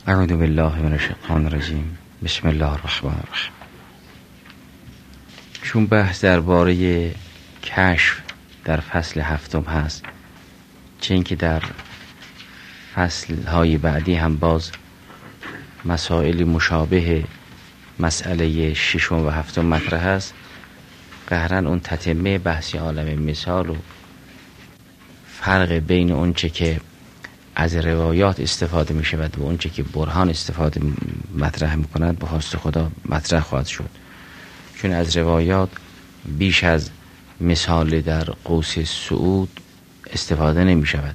اعوذ بالله من الشیطان الرجیم. بسم الله الرحمن الرحیم. چون بحث درباره کشف در فصل هفتم هست، چه اینکه در فصل‌های بعدی هم باز مسائل مشابه مسئله ششم و هفتم مطرح است، قهرن اون تتمه بحثی عالم مثال و فرق بین اون چه که از روایات استفاده می شود و اون چه که برهان استفاده مطرح می کند به خواست خدا مطرح خواهد شد. چون از روایات بیش از مثال در قوس صعود استفاده نمی شود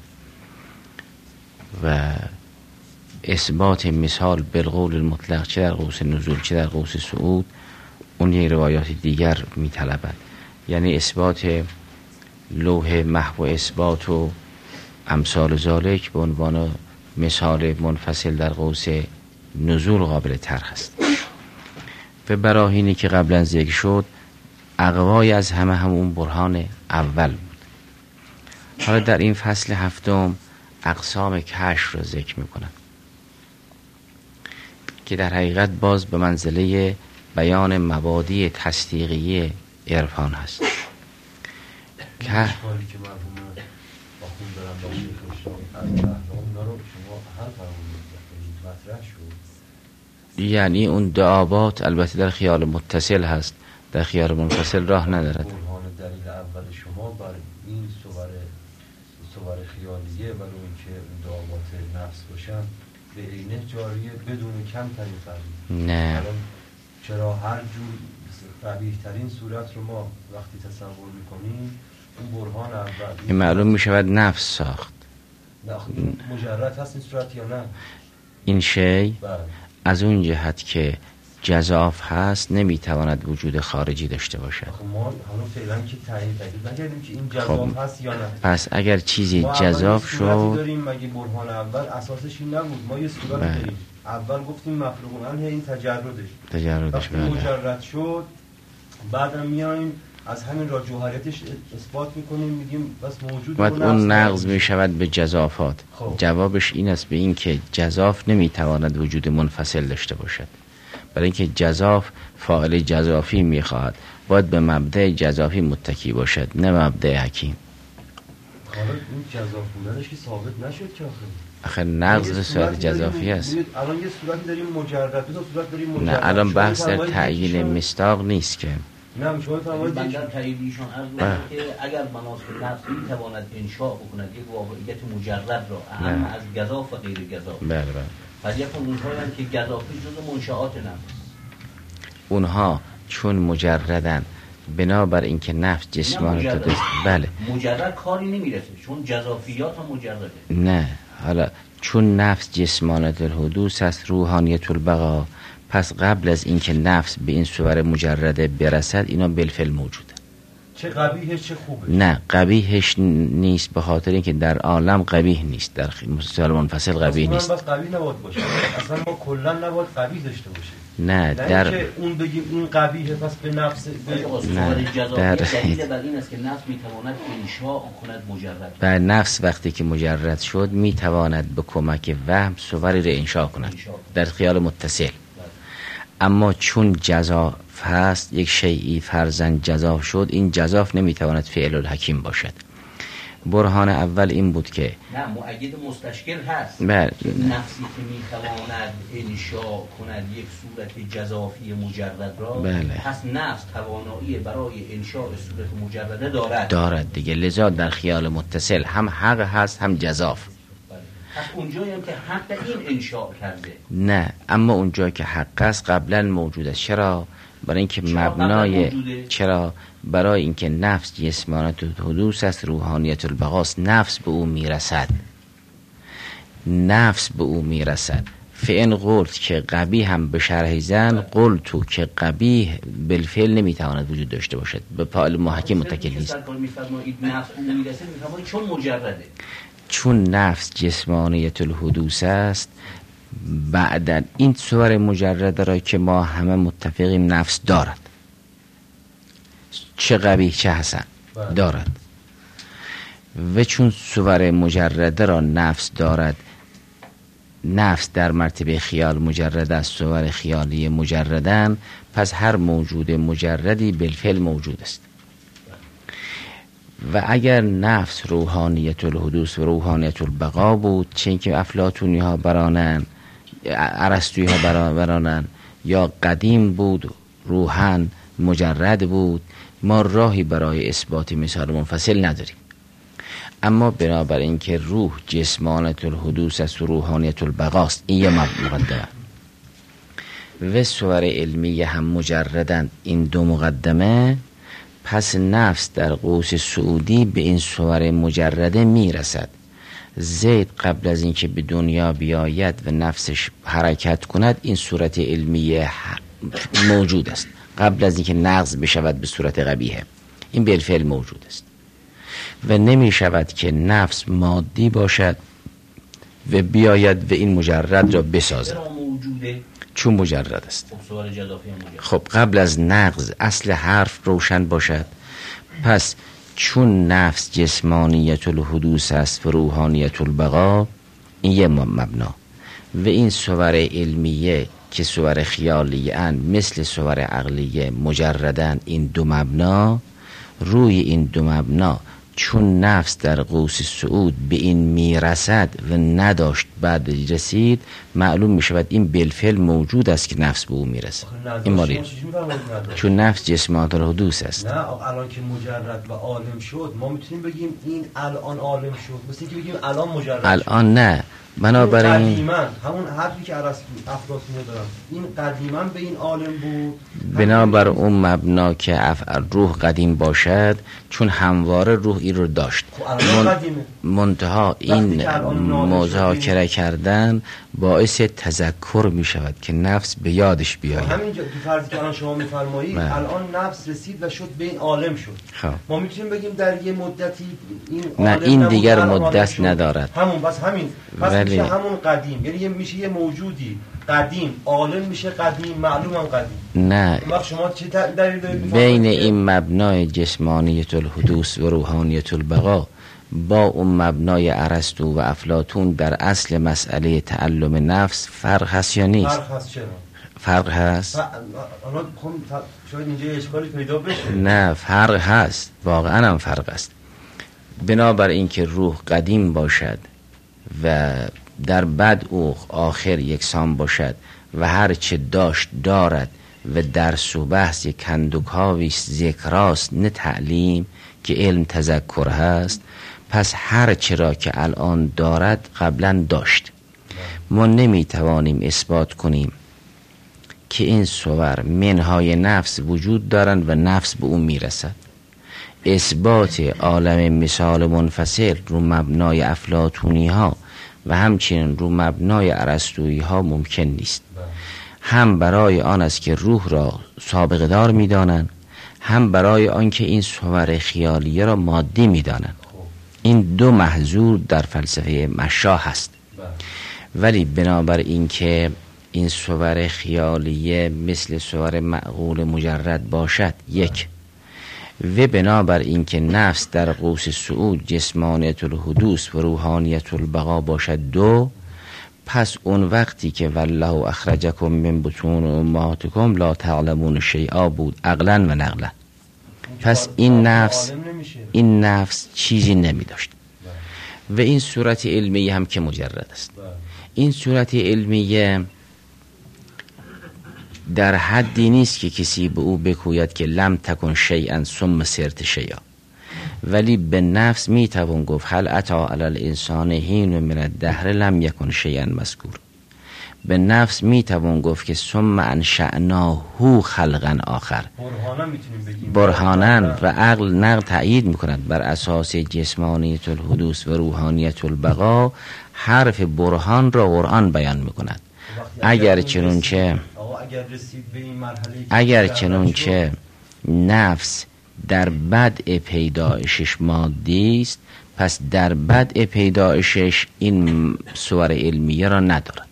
و اثبات مثال بالقول المطلق چه در قوس نزول چه در قوس صعود اون یک روایات دیگر می طلبد. یعنی اثبات لوح محو و اثبات و امثال ذالک به عنوان مثال منفصل در قوس نزول قابل طرح است. و براهینی که قبلا ذکر شد اقوای از همون برهان اول بود. حالا در این فصل هفتم اقسام کشف را ذکر میکنم که در حقیقت باز به منزله بیان مبادی تصدیقی عرفان هست. که یعنی اون دعابات البته در خیال متصل هست، در خیال منفصل راه ندارد. برهان دلیل اول شما بر این صور خیالیه برای اینکه دعابات نفس باشن به عینه جاریه بدون کم ترین فرمی. نه، چرا هر جور قبیح ترین صورت رو ما وقتی تصور میکنیم اون برهان اول این معلوم میشود نفس ساخت. مجرد هست این صورت یا نه؟ این شی بله. از اون جهت که جزاف هست نمیتواند وجود خارجی داشته باشد. ما همون فعلا که تعیین نکردیم که این جزاف هست یا نه. پس اگر چیزی جزاف شد داریم مگه برهان اول اساسش این نبود؟ ما یه صورت داریم اول گفتیم مفروغ عنه این تجردش بله. مجرد شد بعدم میایم از همین را جوهریتش اثبات میکنیم میگیم بس موجود بعد اون نقض میشود به جزافات. جوابش این است به این که جزاف نمیتواند وجود منفصل داشته باشد، برای اینکه جزاف فاعل جزافی میخواهد باید به مبدأ جزافی متکی باشد نه مبدأ حکیم. حالا این جزاف بودنش که ثابت نشد که آخه نقض صورت جزافی است. الان یه صورتی داریم مجرد دو صورت داریم مجرد. نه الان بحث در تعیین مصداق نیست که. نه شما فرمایید بندر تعییدیشون عرض می‌کنه که اگر مناسب نفس می‌تواند انشاء بکند یک واقعیت مجرد را اهم از گزاف و غیر گزاف. بله. پس یک اونهایی هم که گزافی جزء منشآت نفس. اونها چون مجردن بنابر اینکه نفس جسمانه داده. بله. مجرد کاری نمیرسه چون جزافیات هم مجرده. نه حالا چون نفس جسمانه الحدوث است روحانیت البقا، پس قبل از اینکه نفس به این صور مجرده برسد اینا بالفعل موجوده. چه قبیحش چه خوبش؟ نه قبیحش نیست به خاطر اینکه در عالم قبیح نیست، در مثال منفصل قبیح نیست. اصلا قبیح نباید باشه. اصلا ما کلا نباید قبیح داشته باشیم. نه در که اون بگیم این قبیحه پس به نفس نه در دلیل بر این است که نفس میتواند انشاء کند مجرد. بر نفس وقتی که مجرد شد میتواند به کمک وهم صوری را انشاء کند در خیال متصل. اما چون جزاف هست یک شیئی فرضاً جزاف شد، این جزاف نمیتواند فعل الحکیم باشد. برهان اول این بود که نه مؤید مستشکل هست. بله. نفسی که میتواند انشاء کند یک صورت جزافی مجرد را بله. پس نفس توانایی برای انشاء صورت مجرده دارد دیگه، لذا در خیال متصل هم حق هست هم جزاف. پس اونجایی هم که حق این انشاء کرده. نه اما اونجایی که حق است قبلا موجود است. چرا؟ برای اینکه مبنای چرا؟ برای اینکه نفس جسمانه الحدوث است روحانیت البقاست. نفس به او میرسد. فعن قلت که قبیح هم به شرح زن قلت تو که قبیح بالفعل نمیتواند وجود داشته باشد، به پال محکم متکل نیست. چون مجرده، چون نفس جسمانیت الحدوث است بعد این صور مجرد را که ما همه متفقیم نفس دارد، چه قبیح چه حسن دارد. و چون صور مجرده را نفس دارد نفس در مرتبه خیال مجرد است، صور خیالی مجردن، پس هر موجود مجردی بالفعل موجود است. و اگر نفس روحانیت الحدوث و روحانیت البقا بود، چه که افلاطونی ها برانن، ارسطویی ها برانن، یا قدیم بود روحان مجرد بود، ما راهی برای اثبات مثال منفصل نداریم. اما بنابراین که روح جسمانیت الحدوث است و روحانیت البقاست، این یه مقدمه، و صور علمیه هم مجردند، این دو مقدمه، پس نفس در قوس سعودی به این صور مجرده میرسد. زید قبل از اینکه به دنیا بیاید و نفسش حرکت کند، این صورت علمیه موجود است، قبل از اینکه نقض بشود به صورت قبیحه، این بالفعل موجود است و نمی شود که نفس مادی باشد و بیاید و این مجرد را بسازد، چون مجرد است. خب قبل از نقض اصل حرف روشن باشد، پس چون نفس جسمانیت الحدوث است و روحانیت البقا، این یه مبنا، و این صور علمیه که صور خیالیه اند مثل صور عقلیه مجردن، این دو مبنا، روی این دو مبنا چون نفس در قوس صعود به این میرسد و نداشت بعد رسید، معلوم می شود این بالفعل موجود است که نفس به او میرسد. این مالی چون نفس جسمانیت الحدوث است. نه الان که مجرد و عالم شد، ما میتونیم بگیم این الان عالم شد، مثل اینکه بگیم الان مجرد الان شد. نه، بنابراین قدیما همون حرفی که افلاطون دارم، این قدیما به این عالم بود، بنابر اون مبنا که روح قدیم باشد، چون همواره روح این رو داشت. منتها این مذاکره کردن باعث تذکر می شود که نفس به یادش بیاید. همینجا فرضی که الان شما میفرمایید، الان نفس رسید و شد به این عالم شد. ما میتونیم بگیم در یه مدتی این نه، این دیگر مدت ندارد، همون بس همین، پس میشه همون قدیم، یعنی میشه یه موجودی قدیم، عالم میشه قدیم، معلوم هم قدیم. نه، شما چه دلیل دارید بین این مبنای جسمانیت الحدوث و روحانیت البقا با اون مبنای ارسطو و افلاطون در اصل مسئله تعلم نفس فرق هست یا نیست؟ فرق هست. چرا؟ فرق هست؟ شاید اینجا اشکالی پیدا بشه. نه، فرق هست، واقعا هم فرق است. بنابر اینکه روح قدیم باشد و در بد او آخر یکسان باشد و هر چه داشت دارد و درس و بحث یک کندوکاویست، ذکراست، نه تعلیم که علم تذکر هست، پس هر چرا که الان دارد قبلا داشت. ما نمیتوانیم اثبات کنیم که این صور منهای نفس وجود دارند و نفس به اون میرسد. اثبات عالم مثال منفصل رو مبنای افلاطونی ها و همچنین رو مبنای ارسطویی ها ممکن نیست. هم برای آن است که روح را سابقه دار میدانند، هم برای آن که این صور خیالیه را مادی میدانند. این دو محظور در فلسفه مشا هست. ولی بنابر این که این صور خیالیه مثل صور معقول مجرد باشد، یک، و بنابر این که نفس در قوس صعود جسمانیت الحدوث و روحانیت البقا باشد، دو، پس اون وقتی که والله اخرجکم من بطون امهاتکم لا تعلمون شیئا بود عقلا و نقلا. پس این نفس چیزی نمی داشت و این صورت علمیه هم که مجرد است. این صورت علمیه در حدی نیست که کسی به او بگوید که لم تکن شیئا ثم صرت شیئا، ولی به نفس میتوان گفت هل اتی علی الانسان حین من الدهر لم یکن شیئا مذکور. به نفس میتوان گفت که ثم انشأناه خلقا آخر. برهانا و عقل نقل تأیید میکند بر اساس جسمانیت الحدوث و روحانیت البقا. حرف برهان را قرآن بیان میکند. اگر چنانچه نفس در بدء پیدایشش مادی است، پس در بدء پیدایشش این صور علمیه را ندارد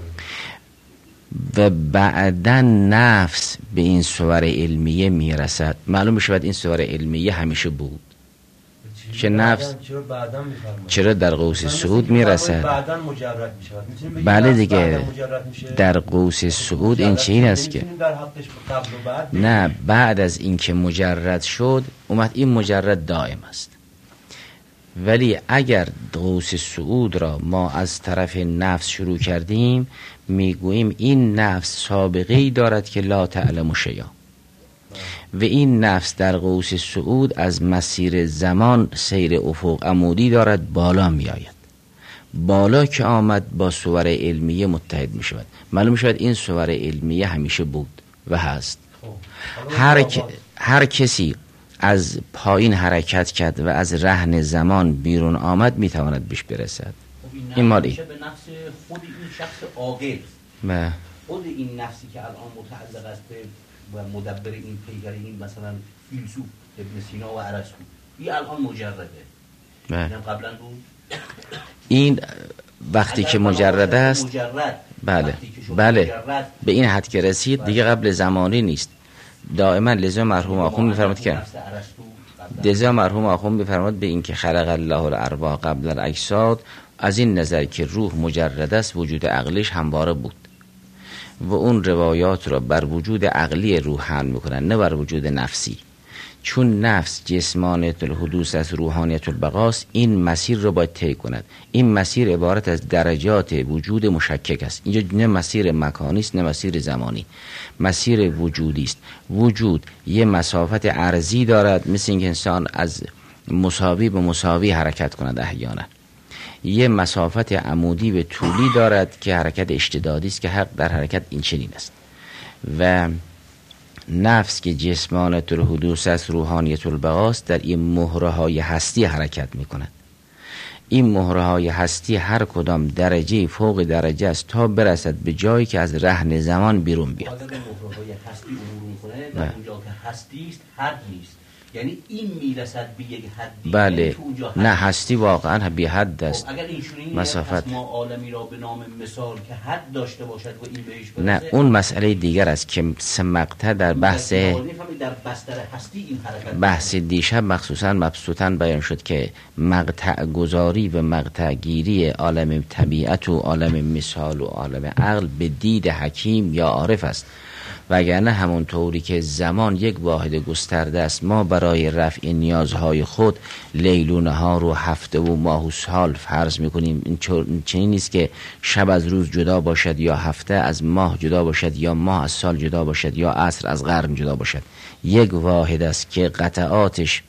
و بعدا نفس به این صور علمیه میرسد. معلوم شود این صور علمیه همیشه بود. که نفس چرا در قوس صعود میرسد؟ بعداً مجرد میشه. بله دیگه در قوس صعود این چیز است که نه بعد از اینکه مجرد شد اومد این مجرد دائم است. ولی اگر قوس صعود را ما از طرف نفس شروع کردیم میگوییم این نفس سابقه‌ای دارد که لا تعلم شیئا و این نفس در قوس صعود از مسیر زمان سیر افق عمودی دارد، بالا می آید. بالا که آمد با صور علمیه متحد می شود. معلوم شود این صور علمیه همیشه بود و هست. هر کسی از پایین حرکت کرد و از رهن زمان بیرون آمد می تواند بیش برسد. این مالی به نفس خود این شخص عاقل، خود این نفسی که الان متعلق است به و مدبر این پیگر این مثلا فیلسوف ابن سینا و ارسطو، این الان مجرده. این قبلا بود. این وقتی که مجرد است بله به این حد که رسید دیگه قبل زمانی نیست. دائما لذا مرحوم آخوند می‌فرماد که به این که خلق الله الارواح قبل الاجساد، از این نظر که روح مجرد است وجود عقلیش همواره بود و اون روایات را بر وجود عقلی روح حمل میکنن نه بر وجود نفسی. چون نفس جسمانیت الحدوث است، روحانیت البقاست، این مسیر را باید طی کند. این مسیر عبارت از درجات وجود مشکک است. اینجا نه مسیر مکانی است نه مسیر زمانی، مسیر وجودی است. وجود یه مسافت ارضی دارد، مثل اینکه انسان از مساوی به مساوی حرکت کند احیانا. یه مسافت عمودی به طولی دارد که حرکت اشتدادی است که حق در حرکت این چنین است. و نفس که جسمانیت الحدوث است، روحانیت البقاست، در این مهره‌های هستی حرکت می‌کند. این مهره‌های هستی هر کدام درجه فوق درجه است تا برسد به جایی که از رهن زمان بیرون بیاد. مهره‌های هستی عبور می‌کنه در اونجا که هستی است، حد نیست. یعنی این میرسد به یک حدی. بله نه هستی واقعا بی حد است. اگر این مسافت ما عالمی را به نام مثال که حد داشته باشد و این بهش برسه، نه اون مسئله دیگر است که مقطع در بحث دیشب مخصوصا مبسوطاً بیان شد که مقطع گذاری و مقطع گیری عالم طبیعت و عالم مثال و عالم عقل به دید حکیم یا عارف است. وگرنه همون طوری که زمان یک واحد گسترده است، ما برای رفع نیازهای خود لیل و نهار و هفته و ماه و سال فرض میکنیم. این چنین نیست که شب از روز جدا باشد یا هفته از ماه جدا باشد یا ماه از سال جدا باشد یا عصر از قرن جدا باشد. یک واحد است که قطعاتش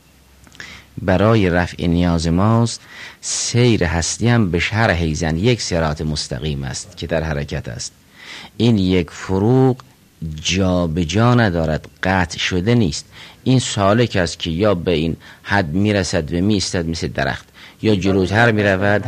برای رفع نیاز ماست. سیر هستی هم به شرح حیزن یک صراط مستقیم است که در حرکت است. این یک فروغ جا به جا ندارد، قطع شده نیست. این سالک است که یا به این حد میرسد و میستد مثل درخت یا جلوتر میرود.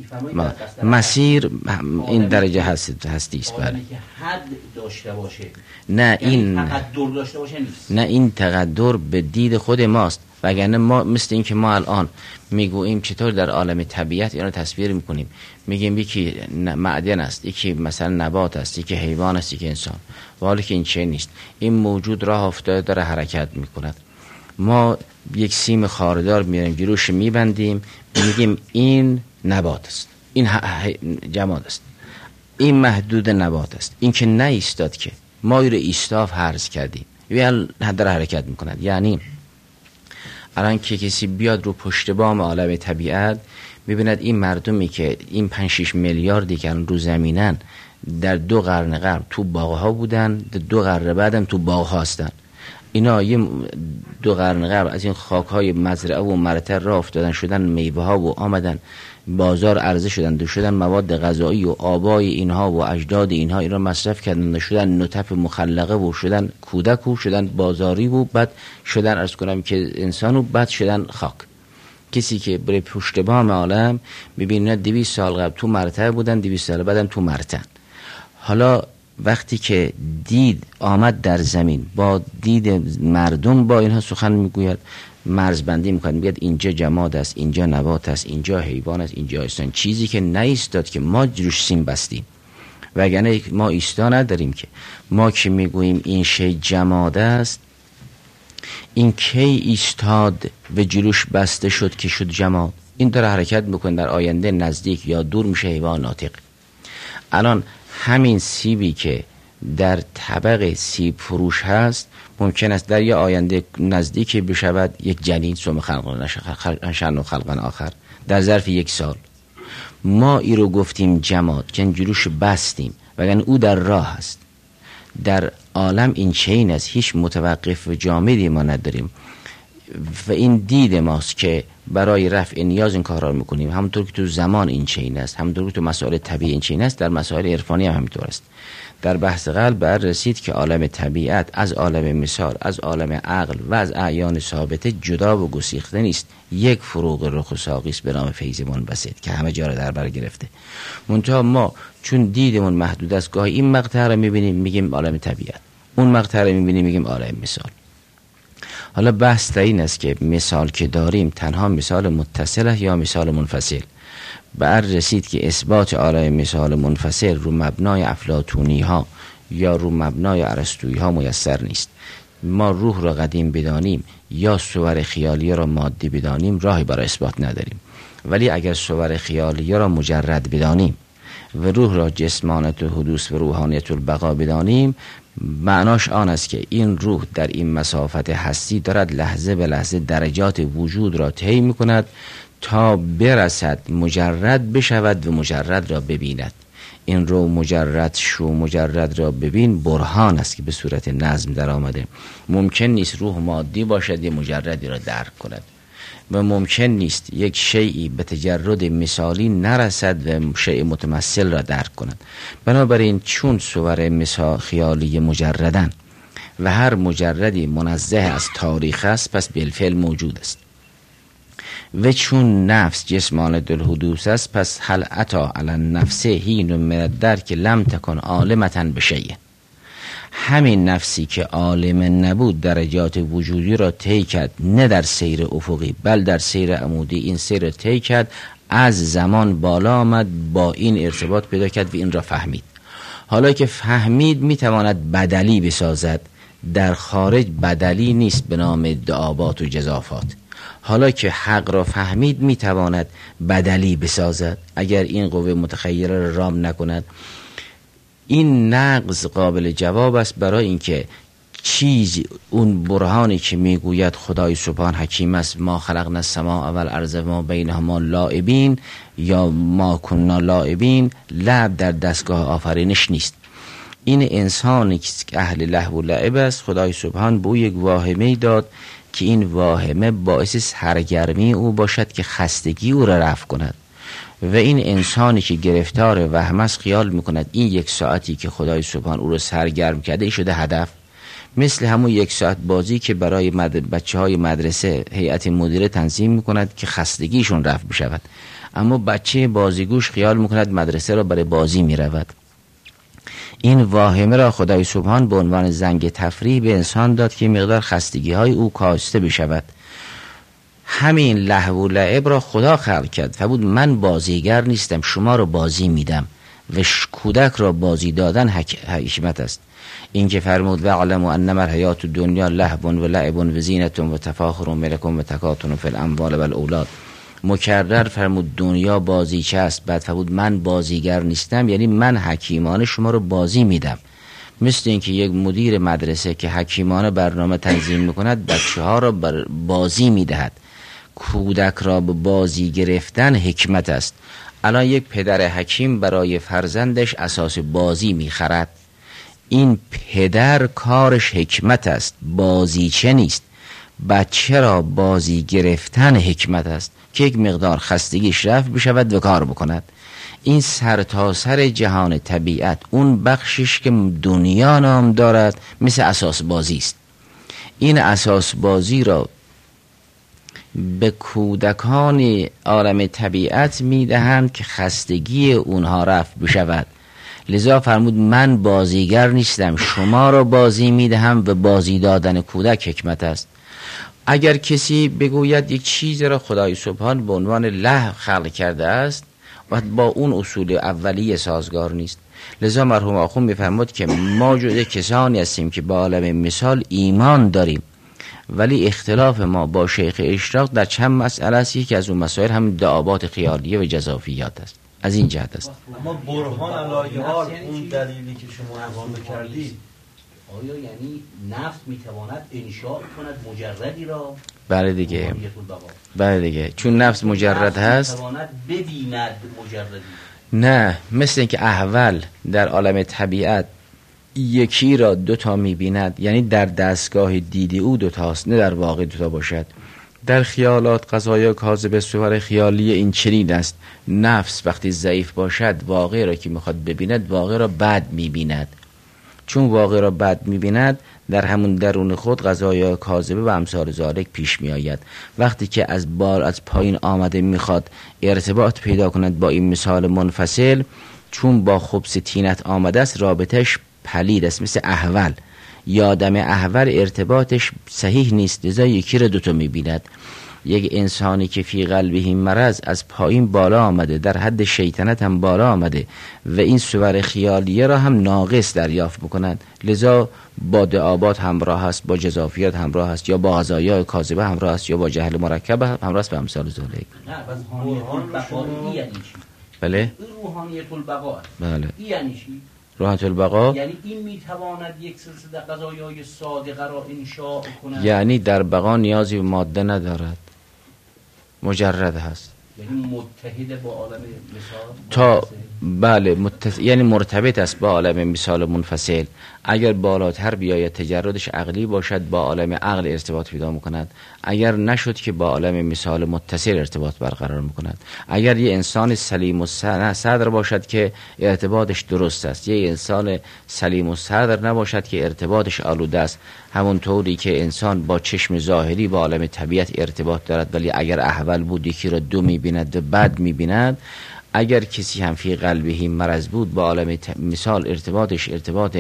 مسیر این درجه هستی است. بله حد داشته باشه، نه این تقدر داشته باشه نیست. نه این تقدر به دید خود ماست. وگرنه ما مثل این که ما الان میگوییم چطور در عالم طبیعت اینو تصویر میکنیم، میگیم یکی معدن است، یکی مثلا نبات است، یکی حیوان است، یکی انسان. ولی که این چه نیست. این موجود راه افتاده داره حرکت میکند. ما یک سیم خاردار میاریم جلوش میبندیم میگیم این نبات است، این جماد است، این محدود نبات است. این که نایستاد که ما رو ایستا فرض کردیم یا داره حرکت میکند. یعنی الان که کسی بیاد رو پشت بام عالم طبیعت میبیند این مردمی که این 5-6 میلیاردی که رو زمینن در 2 قرن قبل تو باغ‌ها بودن، 2 قرن بعدم تو باغ‌ها هستن. اینا یه 2 قرن قبل از این خاک‌های مزرعه و مرتع را افتادن، شدن میوه‌ها و آمدن بازار عرضه شدن مواد غذایی و آبای اینها و اجداد اینها این را مصرف کردن، شدن نطف مخلقه و شدن کودک و شدن بازاری و بعد شدن عرض کنم که انسان و بعد شدن خاک. کسی که بره پشت بام عالم میبینه 200 سال قبل تو مرتع بودن، 200 سال بعدم تو مرتع. حالا وقتی که دید آمد در زمین با دید مردم با اینها سخن میگوید، مرزبندی میکنه، میگه اینجا جماد است، اینجا نبات است، اینجا حیوان است، اینجا انسان. چیزی که نایستاد که ما جلوش سیم بستیم. وگرنه ما ایستا نداریم که ما که میگوییم این شی جماد است، این کی ایستاد و جلوش بسته شد که شد جماد. این داره حرکت میکنه، در آینده نزدیک یا دور میشه حیوان ناطق. الان همین سیبی که در طبق سیب فروش هست ممکن است در یه آینده نزدیک بشود یک جنین ثم خلقا آخر در ظرف 1 سال. ما ای رو گفتیم جماد که جلوش بستیم وگرنه او در راه است. در عالم این چین است، هیچ متوقف و جامدی ما نداریم و این دید ماست که برای رفع نیاز این کار را میکنیم. همونطور که تو زمان این چین است، همونطور که تو مسائل طبیعی این چین است، در مسائل عرفانی هم همینطور است. در بحث قلب بر رسید که عالم طبیعت از عالم مثال، از عالم عقل و از اعیان ثابته جدا و گسیخته نیست. یک فروغ رخ و ساقی است به نام فیض منبسط که همه جا را در بر گرفته. منتها ما چون دیدمون محدود است، گاهی این مقطع را میبینیم میگیم عالم طبیعت، اون مقطع را میبینیم میگیم عالم مثال. حالا بحث در این است که مثال که داریم تنها مثال متصل یا مثال منفصل. بر رسید که اثبات عالم مثال منفصل رو مبنای افلاطونی ها یا رو مبنای ارسطویی ها میسر نیست. ما روح را قدیم بدانیم یا صور خیالی را مادی بدانیم راهی برای اثبات نداریم. ولی اگر صور خیالی را مجرد بدانیم و روح را جسمانت و حدوث و روحانیت البقا بدانیم، معناش آن است که این روح در این مسافت هستی دارد لحظه به لحظه درجات وجود را طی می‌کند تا برسد مجرد بشود و مجرد را ببیند. این رو مجرد شو مجرد را ببین برهان است که به صورت نظم در آمده. ممکن نیست روح مادی باشد یه مجردی را درک کند و ممکن نیست یک شیئی به تجرد مثالی نرسد و شیء متمثل را درک کند. بنابراین چون صور مثال خیالی مجردن و هر مجردی منزه از تاریخ است، پس بالفعل موجود است. و چون نفس جسمانه الحدوث است، پس هل اتا علی النفس حین من الدرک لم تکن عالمة بشیء. همین نفسی که عالم نبود درجات وجودی را طی کرد، نه در سیر افقی بل در سیر عمودی این سیر را طی کرد، از زمان بالا آمد، با این ارتباط پیدا کرد و این را فهمید. حالا که فهمید میتواند بدلی بسازد. در خارج بدلی نیست به نام دعابات و جزافات. حالا که حق را فهمید میتواند بدلی بسازد اگر این قوه متخیله را رام نکند. این نقض قابل جواب است برای اینکه چیز اون برهانی که میگوید خدای سبحان حکیم است، ما خلقنا السماء والارض ما بینهما لاعبین یا ما کنا لاعبین، لعب در دستگاه آفرینش نیست. این انسانی که اهل لهو و لعب است، خدای سبحان به او یک واهمه داد که این واهمه باعث سرگرمی او باشد که خستگی او را رفع کند. و این انسانی که گرفتار وهم است خیال میکند این 1 ساعتی که خدای سبحان او را سرگرم کرده ای شده هدف. مثل همون 1 ساعت بازی که برای بچه های مدرسه هیئت مدیره تنظیم میکند که خستگیشون رفع بشود، اما بچه بازیگوش خیال میکند مدرسه را برای بازی میرود. این واهمه را خدای سبحان به عنوان زنگ تفریح به انسان داد که مقدار خستگی های او کاسته بشود. همین لهو و لعب را خدا خلق کرد و بود من بازیگر نیستم، شما را بازی میدم و کودک را بازی دادن حکمت است. این که فرمود وعلموا انما الحیات الدنیا لهو و لعب و زینة و تفاخر بینکم و تکاثر فی الاموال و الاولاد. مکرر فرمود دنیا بازیچه است، بعد فرمود من بازیگر نیستم، یعنی من حکیمانه شما رو بازی میدم. مثل اینکه یک مدیر مدرسه که حکیمانه برنامه تنظیم میکند بچه ها را بازی میدهد. کودک را به بازی گرفتن حکمت است. الان یک پدر حکیم برای فرزندش اساس بازی میخرد. این پدر کارش حکمت است، بازیچه نیست. بچه را بازی گرفتن حکمت است که یک مقدار خستگیش رفع بشود و کار بکند. این سرتاسر جهان طبیعت اون بخشش که دنیا نام دارد مثل اساس بازی است. این اساس بازی را به کودکان عالم طبیعت میدهند که خستگی اونها رفع بشود. لذا فرمود من بازیگر نیستم، شما را بازی میدهم و بازی دادن کودک حکمت است. اگر کسی بگوید یک چیز را خدای سبحان به عنوان لهو خلق کرده است و با اون اصول اولیه سازگار نیست. لذا مرحوم آخوند میفرمود که ما جز کسانی هستیم که با عالم مثال ایمان داریم ولی اختلاف ما با شیخ اشراق در چند مسئله است. یکی از اون مسائل هم دعابات خیالیه و جزافیات است. از این جهت است. اما برهان علی حال اون دلیلی که شما عنوان کردید، آیا یعنی نفس میتواند انشاء کند مجردی را؟ بله دیگه، بله دیگه، چون نفس مجرد هست میتواند ببیند مجردی. نه، مثل اینکه احول در عالم طبیعت یکی را دوتا میبیند، یعنی در دستگاه دیدی او دوتاست، نه در واقع دوتا باشد. در خیالات قضایا کاذبه صور خیالی این چنین است. نفس وقتی ضعیف باشد واقع را که میخواد ببیند واقع را بد میبیند. چون واقع را بد میبیند در همون درون خود قضایا کاذبه و امثال ذالک پیش میآید. وقتی که از پایین آمده میخواد ارتباط پیدا کند با این مثال منفصل، چون با خبث طینت آمده است رابطش پلید است، مثل احول. یادم احول ارتباطش صحیح نیست، لذا یکی را دوتا میبیند. یک انسانی که فی قلبه مرض از پایین بالا آمده، در حد شیطنت هم بالا آمده و این صور خیالیه را هم ناقص دریافت بکنند، لذا با دعابات همراه است، با جزافیات همراه است، یا با غذایای کاذبه همراه است، یا با جهل مرکب همراه است، به امثال ذالک. نه، بس روحان بقایی یعنی چی؟ بله؟ روحانیت البقا. بله. یعنی چی؟ روحانیت البقا یعنی این میتواند یک سلسله قضایای صادقه را انشاء کند، یعنی در بقا نیازی به ماده ندارد، مجرد هست، یعنی متحد با عالم مثال تا بله یعنی مرتبط است با عالم مثال منفصل. اگر بالاتر بیاید تجردش عقلی باشد با عالم عقل ارتباط پیدا میکند، اگر نشد که با عالم مثال متصل ارتباط برقرار میکند. اگر یه انسان سلیم الصدر باشد که ارتباطش درست است، یه انسان سلیم الصدر نباشد که ارتباطش آلوده است، همون طوری که انسان با چشم ظاهری با عالم طبیعت ارتباط دارد ولی اگر احول بود یکی را دو میبیند و بد میبیند. اگر کسی هم فی قلبه مرض بود با عالم مثال ارتباطش ارتباط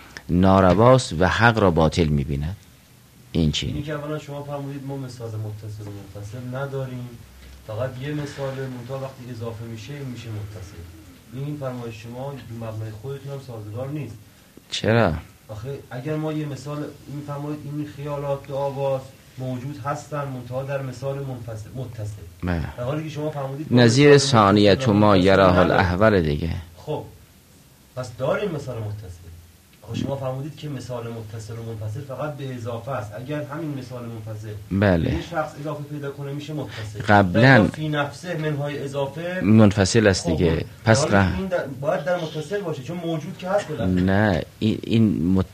نارواست و حق را باطل میبیند. این چی؟ اینی که اولا شما فرمودید ما مثال متصل و منفصل نداریم، فقط یه مثال منتها وقتی اضافه میشه متصل. این فرمایش شما مبنای خودتون هم سازگار نیست. چرا؟ آخه اگر ما یه مثال میفرمایید این خیالات دعاواز موجود هستن منتها در مثال منفصل متصل، در حالی که شما فرمودید نظیر ثانیت ما یراه الاحول دیگه. خب پس داریم مثال متصل. آخه شما فرمودید که مثال متصل و منفصل فقط به اضافه است. اگر همین مثال منفصل بله یه شخص اضافه پیدا کنه میشه متصل. قبلا فی نفسه منهای اضافه منفصل است دیگه. خب پس باید در متصل باشه چون موجود که هست بالاخره. نه این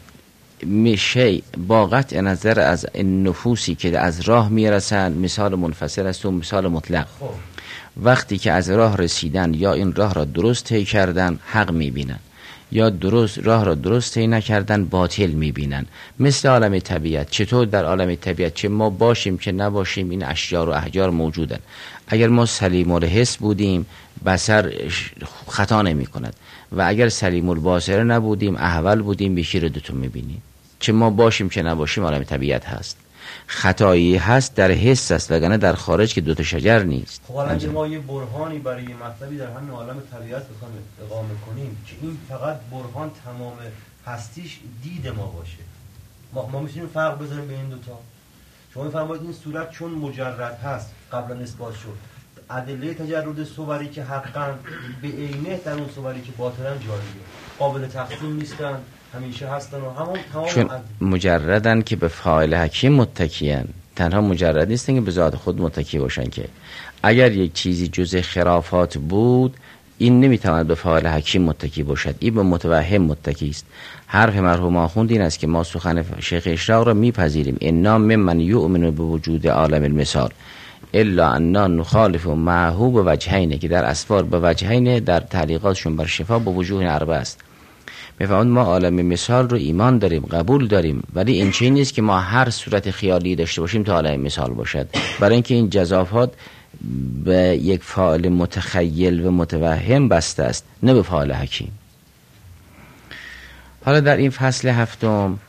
میشه با قطع نظر از این نفوسی که از راه میرسن مثال منفصل است و مثال مطلق. خب وقتی که از راه رسیدن یا این راه را درست طی کردن حق میبینن، یا راه را درست طی نکردن باطل میبینن. مثل عالم طبیعت. چطور در عالم طبیعت چه ما باشیم چه نباشیم این اشجار و احجار موجودن. اگر ما سلیم الحس بودیم بصر خطا نمی کند و اگر سلیم الباصره نبودیم احول بودیم یکی رو دوتون میبینیم. چه ما باشیم چه نباشیم عالم طبیعت هست. خطایی هست در حس است وگرنه در خارج که دوتا شجر نیست. خب حالا اگه ما یه برهانی برای یه مطلبی در همین عالم طبیعت بخوایم اقامه کنیم که این فقط برهان تمام هستیش دید ما باشه، ما میتونیم فرق بذاریم بین این دوتا. شما میفرمایید این صورت چون مجرد هست قبلا اثبات شد، ادله تجرد صوری که حقا به عینه در اون صوری که باطلا جاریه قابل تقسیم نیستن، همیشه هستن و همون چون مجردن که به فاعل حکیم متکیان. تنها مجرد نیستن که به ذات خود متکی باشن، که اگر یک چیزی جزء خرافات بود این نمیتواند به فاعل حکیم متکی باشد، این به متوهم متکی است. حرف مرحوم آخوند این است که ما سخن شیخ اشراق را میپذیریم، انا ممن یؤمن بوجود عالم المثال الا انا نخالف معه بوجهین، که در اسفار به وجهین در تعلیقاتشون بر شفا به وجوه اربع است. میفهمند ما عالم مثال رو ایمان داریم قبول داریم، ولی این چیزی نیست که ما هر صورت خیالی داشته باشیم تا عالم مثال باشد، برای اینکه این جزافات به یک فاعل متخیل و متوهم بسته است نه به فاعل حکیم. حالا در این فصل هفتم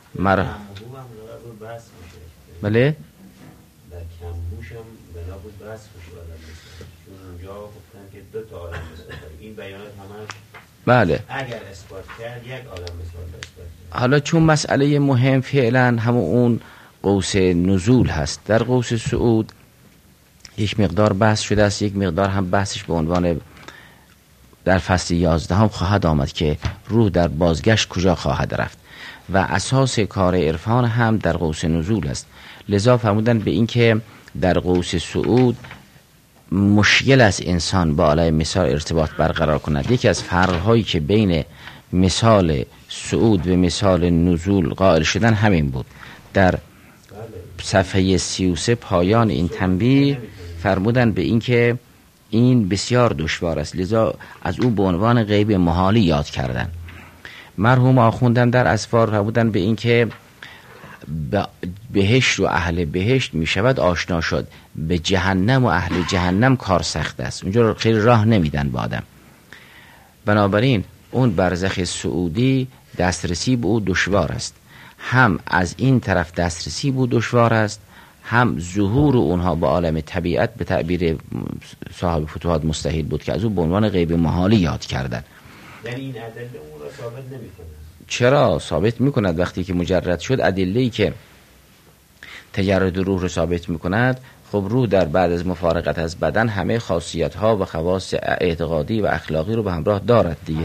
بله در کمبوش هم بنا بود بحث بشه عالم مثال، چون اونجا گفتن که دو تا عالم مثال این بیانات همش بله اگر اثبات کرد یک عالم مثال اثبات کرد. حالا چون مسئله مهم فعلا همون اون قوس نزول هست. در قوس صعود یک مقدار بحث شده است، یک مقدار هم بحثش به عنوان در فصل 11 هم خواهد آمد که روح در بازگشت کجا خواهد رفت و اساس کار عرفان هم در قوس نزول است. لذا فرمودن به این که در قوس صعود مشکل است انسان با عالم مثال ارتباط برقرار کند. یکی از فرق‌هایی که بین مثال صعود و مثال نزول قائل شدن همین بود. در صفحه 33 پایان این تنبیه فرمودن به این که این بسیار دشوار است، لذا از او به عنوان غیب محالی یاد کردن. مرحوم آخوندم در اسفار فرمودن به این که بهشت و اهل بهشت می شود آشنا شد، به جهنم و اهل جهنم کار سخت است، اونجا خیلی راه نمیدن با آدم. بنابراین اون برزخ سعودی دسترسی به او دشوار است، هم از این طرف دسترسی به او دشوار است، هم ظهور اونها با عالم طبیعت به تعبیر صاحب فتوحات مستحیل بود که از او به عنوان غیب محالی یاد کردن. یعنی این ادله اون را ثابت نمی‌کنه. چرا ثابت می‌کند؟ وقتی که مجرد شد ادله‌ای که تجرد روح رو ثابت می‌کند. خب روح در بعد از مفارقت از بدن همه خاصیت‌ها و خواص اعتقادی و اخلاقی رو به همراه دارد دیگه.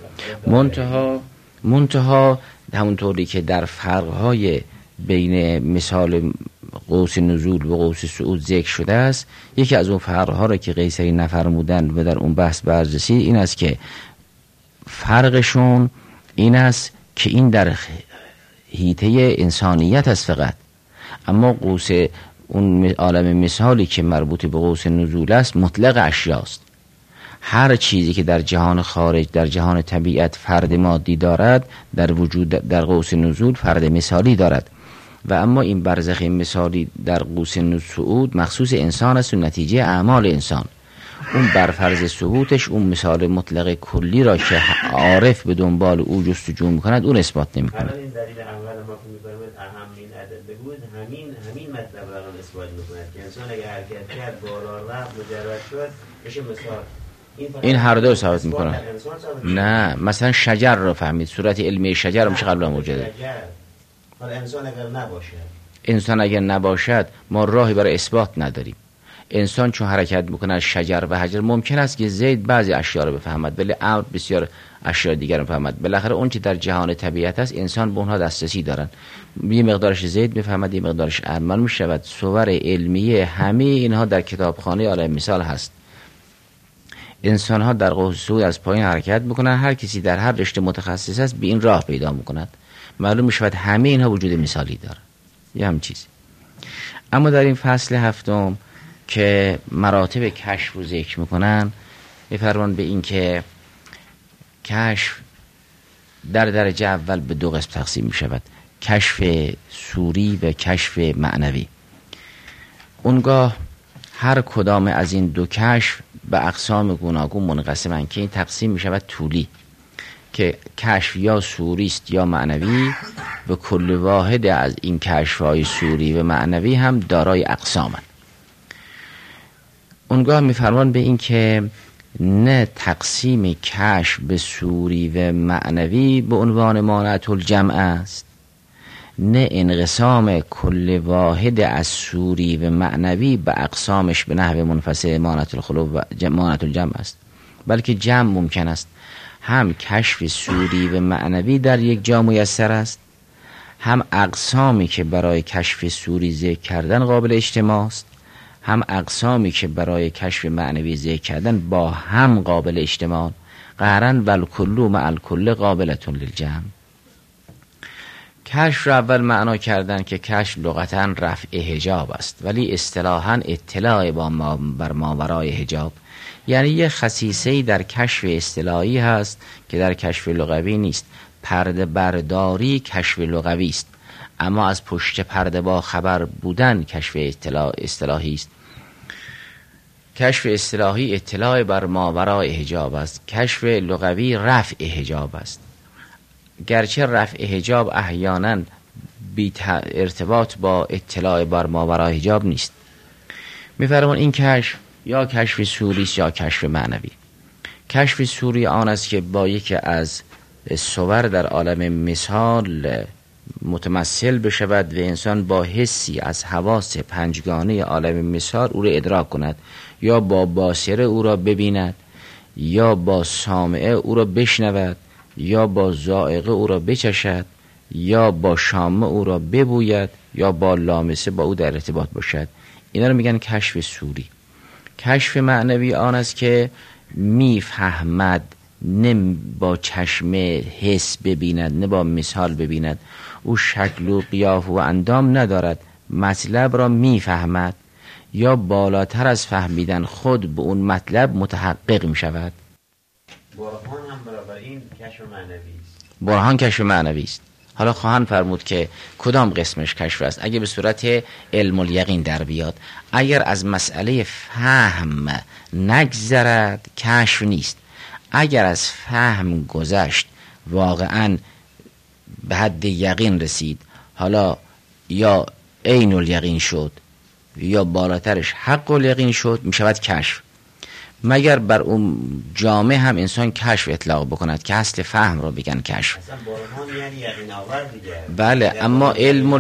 منتها همونطوری که در فرق‌های بین مثال قوس نزول و قوس صعود ذکر شده است، یکی از اون فرق‌ها را که قیصری نفرمودن و در اون بحث بررسی این است که فرقشون این است که این در حیطه انسانیت است فقط، اما قوس اون عالم مثالی که مربوط به قوس نزول است مطلق اشیاست. هر چیزی که در جهان خارج، در جهان طبیعت فرد مادی دارد، در وجود در قوس نزول فرد مثالی دارد. و اما این برزخ مثالی در قوس صعود مخصوص انسان است و نتیجه اعمال انسان. اون برفرض ثبوتش اون مثال مطلق کلی را که عارف به دنبال او جستجو می‌کند اون اثبات نمی‌کند. الان این دلیل اول ما که می‌فرمایید اهم این ادله بود، همین مطلب را اثبات می‌کند که انسان اگه حرکت کرد بالا رفت مجرد شد بشه مثال. این هر دو ثابت می‌کنه. نه مثلا شجر رو فهمید، صورت علمی شجر رو میشه قبلا موجوده. حالا انسان اگر نباشد ما راهی برای اثبات نداریم. انسان چون حرکت میکنه از شجر و حجر، ممکن است که زید بعضی اشیاء رو بفهمد ولی امر بسیار اشیاء دیگر رو بفهمد. بالاخره اون چه در جهان طبیعت است انسان به اونها دسترسی دارن. یه مقدارش زید میفهمد، یه مقدارش امر میشود. صور علمیه همه اینها در کتابخانه عالم مثال هست. انسان ها در قوس صعود از پایین حرکت میکنن، هر کسی در هر رشته متخصص است به این راه پیدا میکند. معلوم میشود همه اینها وجود مثالی داره. یه هم چیز. اما در این فصل هفتم که مراتب کشف رو ذکر میکنن، میفرمان به این که کشف در درجه اول به دو قسم تقسیم میشود، کشف صوری و کشف معنوی. اونگاه هر کدام از این دو کشف به اقسام گوناگون منقسمند که این تقسیم میشود طولی، که کشف یا صوری است یا معنوی و کل واحد از این کشف‌های صوری و معنوی هم دارای اقسامند. اونگاه میفرمان به این که نه تقسیم کشف به صوری و معنوی به عنوان مانعة الجمع است، نه انقسام کل واحد از صوری و معنوی به اقسامش به نحو منفصل مانعة الخلو و مانعة الجمع است، بلکه جمع ممکن است. هم کشف صوری و معنوی در یک جا میسر است، هم اقسامی که برای کشف صوری ذکر کردن قابل اجتماع است، هم اقسامی که برای کشف معنوی ذکر کردن با هم قابل اجتماع. قهرن والکل مع الکل قابلتون للجمع. کشف را اول معنا کردن که کشف لغتاً رفع حجاب است، ولی اصطلاحاً اطلاع بر ماورای حجاب، یعنی یه خصیصه‌ای در کشف اصطلاحی هست که در کشف لغوی نیست. پرده برداری کشف لغوی است، اما از پشت پرده با خبر بودن کشف اصطلاحی است. کشف اصطلاحی اطلاع بر ماورای حجاب است، کشف لغوی رفع حجاب است. گرچه رفع حجاب احیانا بی ارتباط با اطلاع بر ماورای حجاب نیست. می‌فرمان این کشف یا کشف صوری است یا کشف معنوی. کشف صوری آن است که با یکی از صور در عالم مثال متمثل بشود و انسان با حسی از حواس پنجگانه عالم مثال او را ادراک کند، یا با باصره او را ببیند، یا با سامعه او را بشنود، یا با ذائقه او را بچشد، یا با شامه او را ببوید، یا با لامسه با او در ارتباط باشد. اینا رو میگن کشف صوری. کشف معنوی آن است که میفهمد، نه با چشم حس ببیند، نه با مثال ببیند. او شکل و قیافه و اندام ندارد، مطلب را میفهمد، یا بالاتر از فهمیدن خود به اون مطلب متحقق میشود. برهان هم برابر این کشف معنوی است. برهان کشف معنوی است. حالا خواهند فرمود که کدام قسمش کشف است. اگه به صورت علم الیقین در بیاد، اگر از مسئله فهم نگذرد کشف نیست. اگر از فهم گذشت واقعا به حد یقین رسید، حالا یا عین الیقین شد یا بالاترش حق الیقین شد، می شود کشف. مگر بر اون جامعه هم انسان کشف اطلاق بکند که اصل فهم رو بگن کشف. اصلا برهان یعنی یقین آور دیگه. بله، اما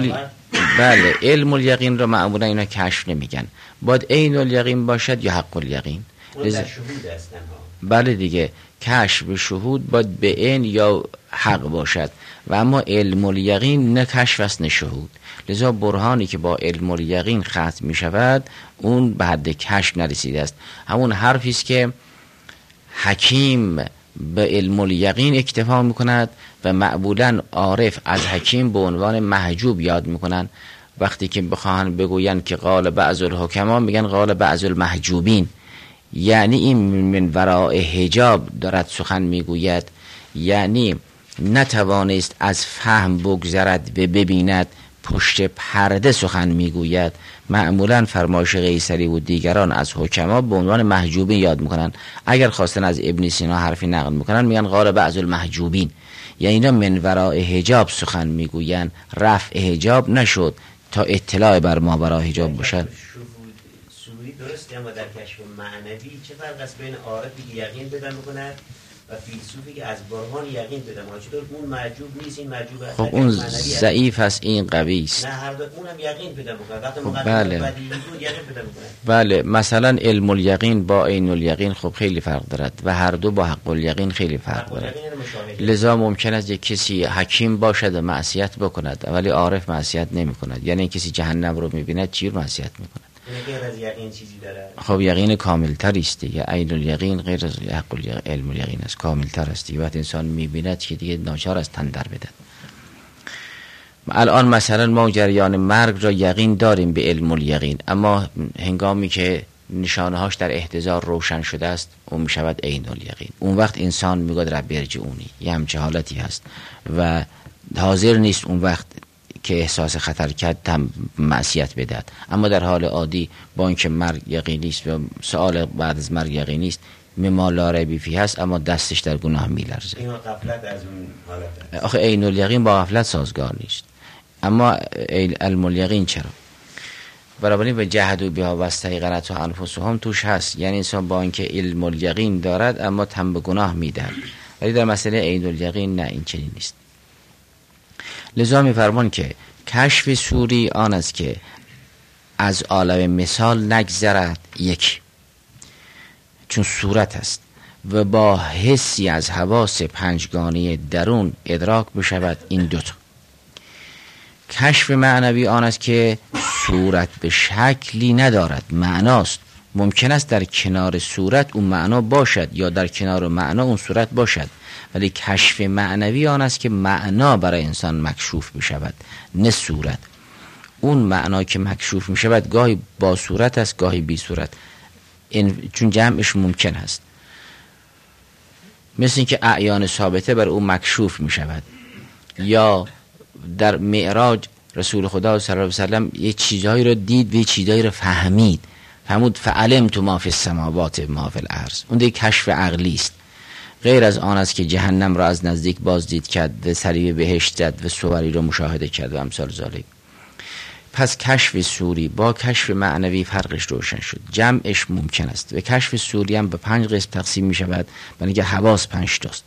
علم الیقین رو معمولا اینا کشف نمیگن. باید عین الیقین باشد یا حق الیقین. اون در شهود هستن ها. بله دیگه، کشف شهود باید به عین یا حق باشد و اما علم الیقین نه کشف است نه شهود. لذا برهانی که با علم الیقین ختم می شود اون به حد کشف نرسیده است. همون حرفی است که حکیم به علم الیقین اکتفا می کند و معمولا عارف از حکیم به عنوان محجوب یاد می کنند. وقتی که بخواهن بگوین که قال بعض الحکما میگن قال بعض المحجوبین، یعنی این من وراء حجاب دارد سخن میگوید، یعنی نتوانست از فهم بگذرد و ببیند، پشت پرده سخن میگوید. معمولا فرمایش قیصری و دیگران از حکما به عنوان محجوبین یاد میکنن. اگر خواستن از ابن سینا حرفی نقل میکنن میگن قال بعض المحجوبین، یعنی اینا من وراء حجاب سخن میگوین، رفع حجاب نشد تا اطلاع بر ما وراء حجاب باشد. صوری درسته، اما در کشف معنوی چه فرق است بین عارفی که یقین پیدا میکند و فیلسوفی که از برهان یقین پیدا میکند؟ چطور اون معجوب نیست، این معجوب است؟ خب اون ضعیف است، این قوی است. نه، هر دو اونم یقین پیدا میکند. وقتی خب مقدمه بدیهی بود یقین پیدا میکند. بله، مثلا علم الیقین با عین الیقین خب خیلی فرق دارد و هر دو با حق الیقین خیلی فرق دارد. لذا ممکن است یک کسی حکیم باشد و معصیت بکند ولی عارف معصیت نمیکند. یعنی کسی جهنم رو میبیند چی رو معصیت میکند؟ غیر از یقین چیزی داره؟ خب یقین کامل تر است دیگه. عین الیقین غیر از حق الیقین، علم الیقین است، کامل تر است دیگه. وقتی انسان میبیند که دیگه ناچار است تن در بدهد. الان مثلا ما جریان مرگ را یقین داریم به علم الیقین، اما هنگامی که نشانه هاش در احتضار روشن شده است اون میشود عین الیقین. اون وقت انسان میگه رب ارجعونی، یه همچه حالتی هست و حاضر نیست اون وقت که احساس خطر کرد هم معصیت بدهد. اما در حال عادی با اینکه مرگ یقینی است و سوال بعد از مرگ یقینی است، مما لا ریب فیه است، اما دستش در گناه میلرزه. این غفلت از اون حالت. آخه عین الیقین با غفلت سازگار نیست، اما علم الیقین چرا؟ برابری به جهدوا بها و استیقنتها انفسهم توش هست. یعنی انسان با اینکه علم الیقین دارد اما تن به گناه میدهد، ولی در مسئله عین الیقین نه، این چنین نیست. لذا می‌فرمان که کشف صوری آن است که از عالم مثال نگذرد، یک چون صورت است و با حسی از حواس پنجگانه درون ادراک بشود. این دوتا. کشف معنوی آن است که صورت به شکلی ندارد، معناست. ممکن است در کنار صورت اون معنا باشد یا در کنار معنا اون صورت باشد، ولی کشف معنوی آن است که معنا برای انسان مکشوف بشود نه صورت. اون معنا که مکشوف میشود گاهی با صورت است گاهی بی صورت، چون جمعش ممکن است. مثل اینکه اعیان ثابته بر اون مکشوف میشود. یا در معراج رسول خدا صلی الله علیه و سلم یه چیزهایی رو دید و یه چیزهایی رو فهمید، فعلمت ما فی السماوات ما فی الارض. اون دیگه کشف عقلی است. غیر از آن است که جهنم را از نزدیک بازدید کرد و سری بهشت زد و صوری را مشاهده کرد و امثال ذالک. پس کشف صوری با کشف معنوی فرقش روشن شد. جمعش ممکن است و کشف صوری هم به 5 قسم تقسیم می شود، برای اینکه حواس 5 تاست.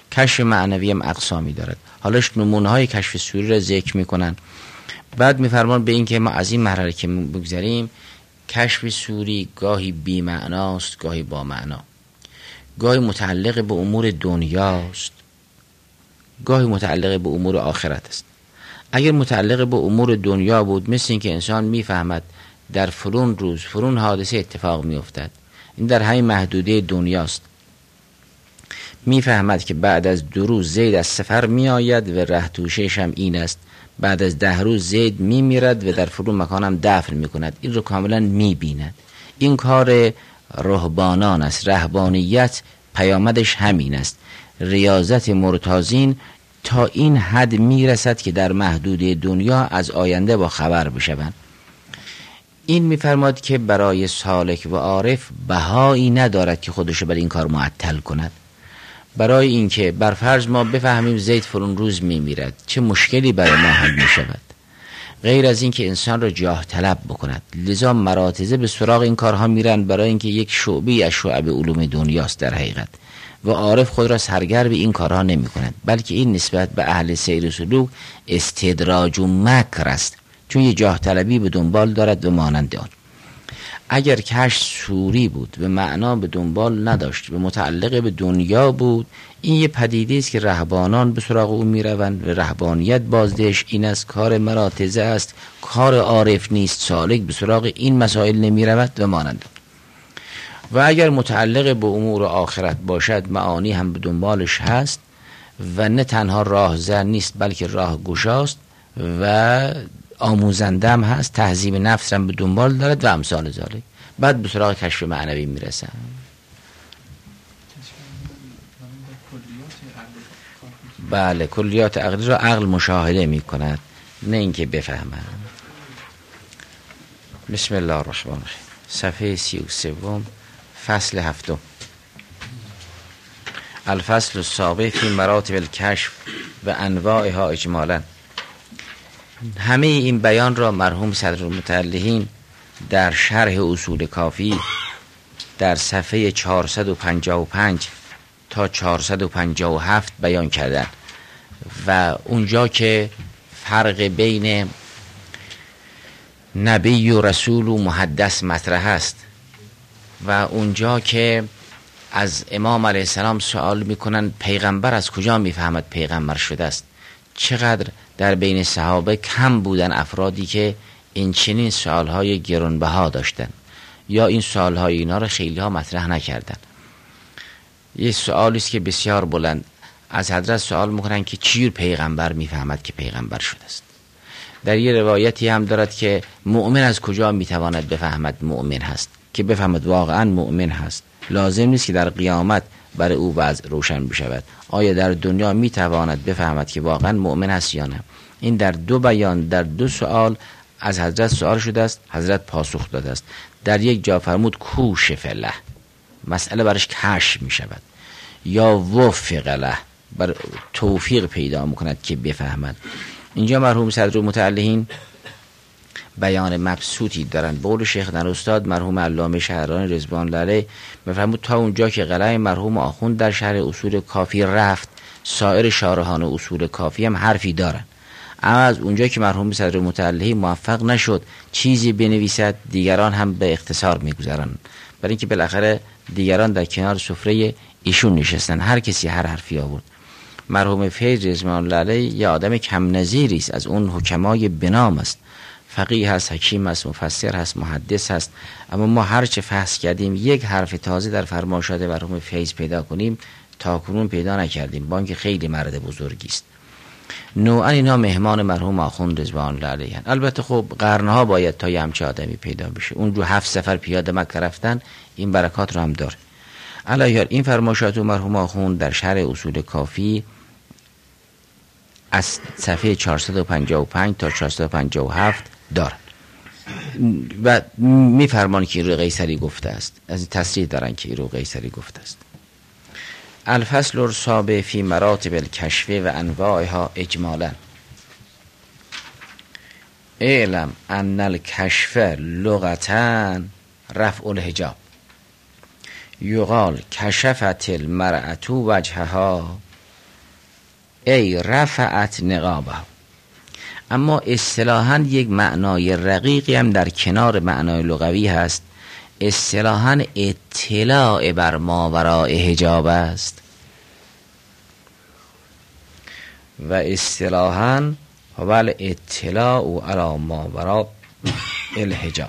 کشف معنوی هم اقسامی دارد. حالش نمونه های کشف سوری را ذکر میکنن. بعد میفرمان به این که ما از این مرحله که بگذریم، کشف سوری گاهی بی معناست، گاهی با معنا، گاهی متعلق به امور دنیاست، گاهی متعلق به امور آخرت است. اگر متعلق به امور دنیا بود، مثل این که انسان میفهمد در فلان روز فلان حادثه اتفاق میافتد، این در همین محدوده دنیاست، میفهمد که بعد از 2 روز زید از سفر میآید و ره توشش هم این است، بعد از 10 روز زید میمیرد و در فلان مکان هم دفن میکند، این رو کاملا میبیند. این کار رهبانان است. رهبانیت پیامدش همین است. ریاضت مرتازین تا این حد میرسد که در محدوده دنیا از آینده با خبر بشوند. این میفرماد که برای سالک و عارف بهایی ندارد که خودشو بر این کار معطل کند. برای اینکه بر فرض ما بفهمیم زید فلان روز میمیرد، چه مشکلی برای ما حل میشود؟ غیر از این که انسان را جاه طلب بکند. لذا مراتزه به سراغ این کارها میرن، برای اینکه یک شعبه از شعب علوم دنیاست در حقیقت، و عارف خود را سرگرم این کارها نمی کند، بلکه این نسبت به اهل سیر و سلوک استدراج و مکر است، چون یه جاه طلبی به دنبال دارد و مانند آن. اگر کشف سوری بود و معنا به دنبال نداشت و متعلق به دنیا بود، این یه پدیده است که رهبانان به سراغ او میروند و رهبانیت بازدهش این است، کار مراتزه است، کار عارف نیست، سالک به سراغ این مسائل نمیرود و مانند. و اگر متعلق به امور آخرت باشد، معانی هم به دنبالش هست و نه تنها راهزن نیست بلکه راه گشاست و آموزنده هم هست، تهذیب نفس هم به دنبال دارد و امثال ذالک. بعد به سراغ کشف معنوی میرسن. بله، کلیات عقلی را عقل مشاهده می کند، نه اینکه بفهمد. بسم الله الرحمن الرحیم. صفحه 33 فصل 7. الفصل السابع فی مراتب الکشف و انواعها اجمالا. همه این بیان را مرحوم صدرالمتعلقین در شرح اصول کافی در صفحه 455 تا 457 بیان کردن و اونجا که فرق بین نبی و رسول و محدث مطرح است و اونجا که از امام علیه السلام سوال میکنن پیغمبر از کجا میفهمد پیغمبر شده است، چقدر در بین صحابه کم بودن افرادی که این چنین سوالهای گرانبها داشتن یا این سوالهای اینا رو خیلی ها مطرح نکردن. یه سوالی است که بسیار بلند، از حضرت سوال میکنن که چجور پیغمبر میفهمد که پیغمبر شده است. در یه روایتی هم دارد که مؤمن از کجا میتواند بفهمد مؤمن هست، که بفهمد واقعا مؤمن هست. لازم نیست که در قیامت برای او وضع روشن بشود. آیا در دنیا میتواند بفهمد که واقعا مؤمن هست یا نه؟ این در 2 بیان، در 2 سوال از حضرت سوال شده است، حضرت پاسخ داده است. در یک جا فرمود کوشف له، مسئله برش کشف می شود، یا وفق له، بر توفیق پیدا میکند که بفهمد. اینجا مرحوم صدرالمتعلقین بیان مبسوطی دارن. بقول شیخ استاد مرحوم علامه شهرانی رضوان الله علیه میفرمود تا اونجا که قلم مرحوم آخوند در شرح اصول کافی رفت، سایر شارحان اصول کافی هم حرفی دارن. اما از اونجا که مرحوم صدرالمتعلقین موفق نشد چیزی بنویسد، دیگران هم به اختصار میگذارن، برای اینکه بالاخره دیگران در کنار سفره ایشون نشستن، هر کسی هر حرفی آورد. مرحوم فیض رضوان الله علیه یه آدم کم نظیری است، از اون حکمای بنام است، فقیه هست، حکیم هست، مفسر هست، محدث هست، اما ما هر چه فحص کردیم یک حرف تازه در فرمایشات مرحوم فیض پیدا کنیم تا کنون پیدا نکردیم، با اینکه خیلی مرد بزرگی است. نوعا اینا مهمان مرحوم آخوند رضوان الله علیه. البته خب قرنها باید تا یه همچه آدمی پیدا بشه. اون رو 7 سفر پیاده مکه رفتن این برکات رو هم داره. علیه این فرمایشات مرحوم آخوند در شرح اصول کافی از صفحه 455 تا 457 دارن و میفرمان که رو قیصری گفته است، از این تصریح دارن که رو قیصری گفته است. الفصل السابع فی مراتب الکشف و انواعها اجمالا. اعلم ان الکشف لغتا رفع الحجاب، یقال کشفت المرأة وجهها ای رفعت نقابه. اما اصطلاحاً یک معنای رقیقی هم در کنار معنای لغوی هست. اصطلاحاً اطلاع بر ماوراء حجاب است و اصطلاحاً هو الاطلاع علی ماوراء الحجاب.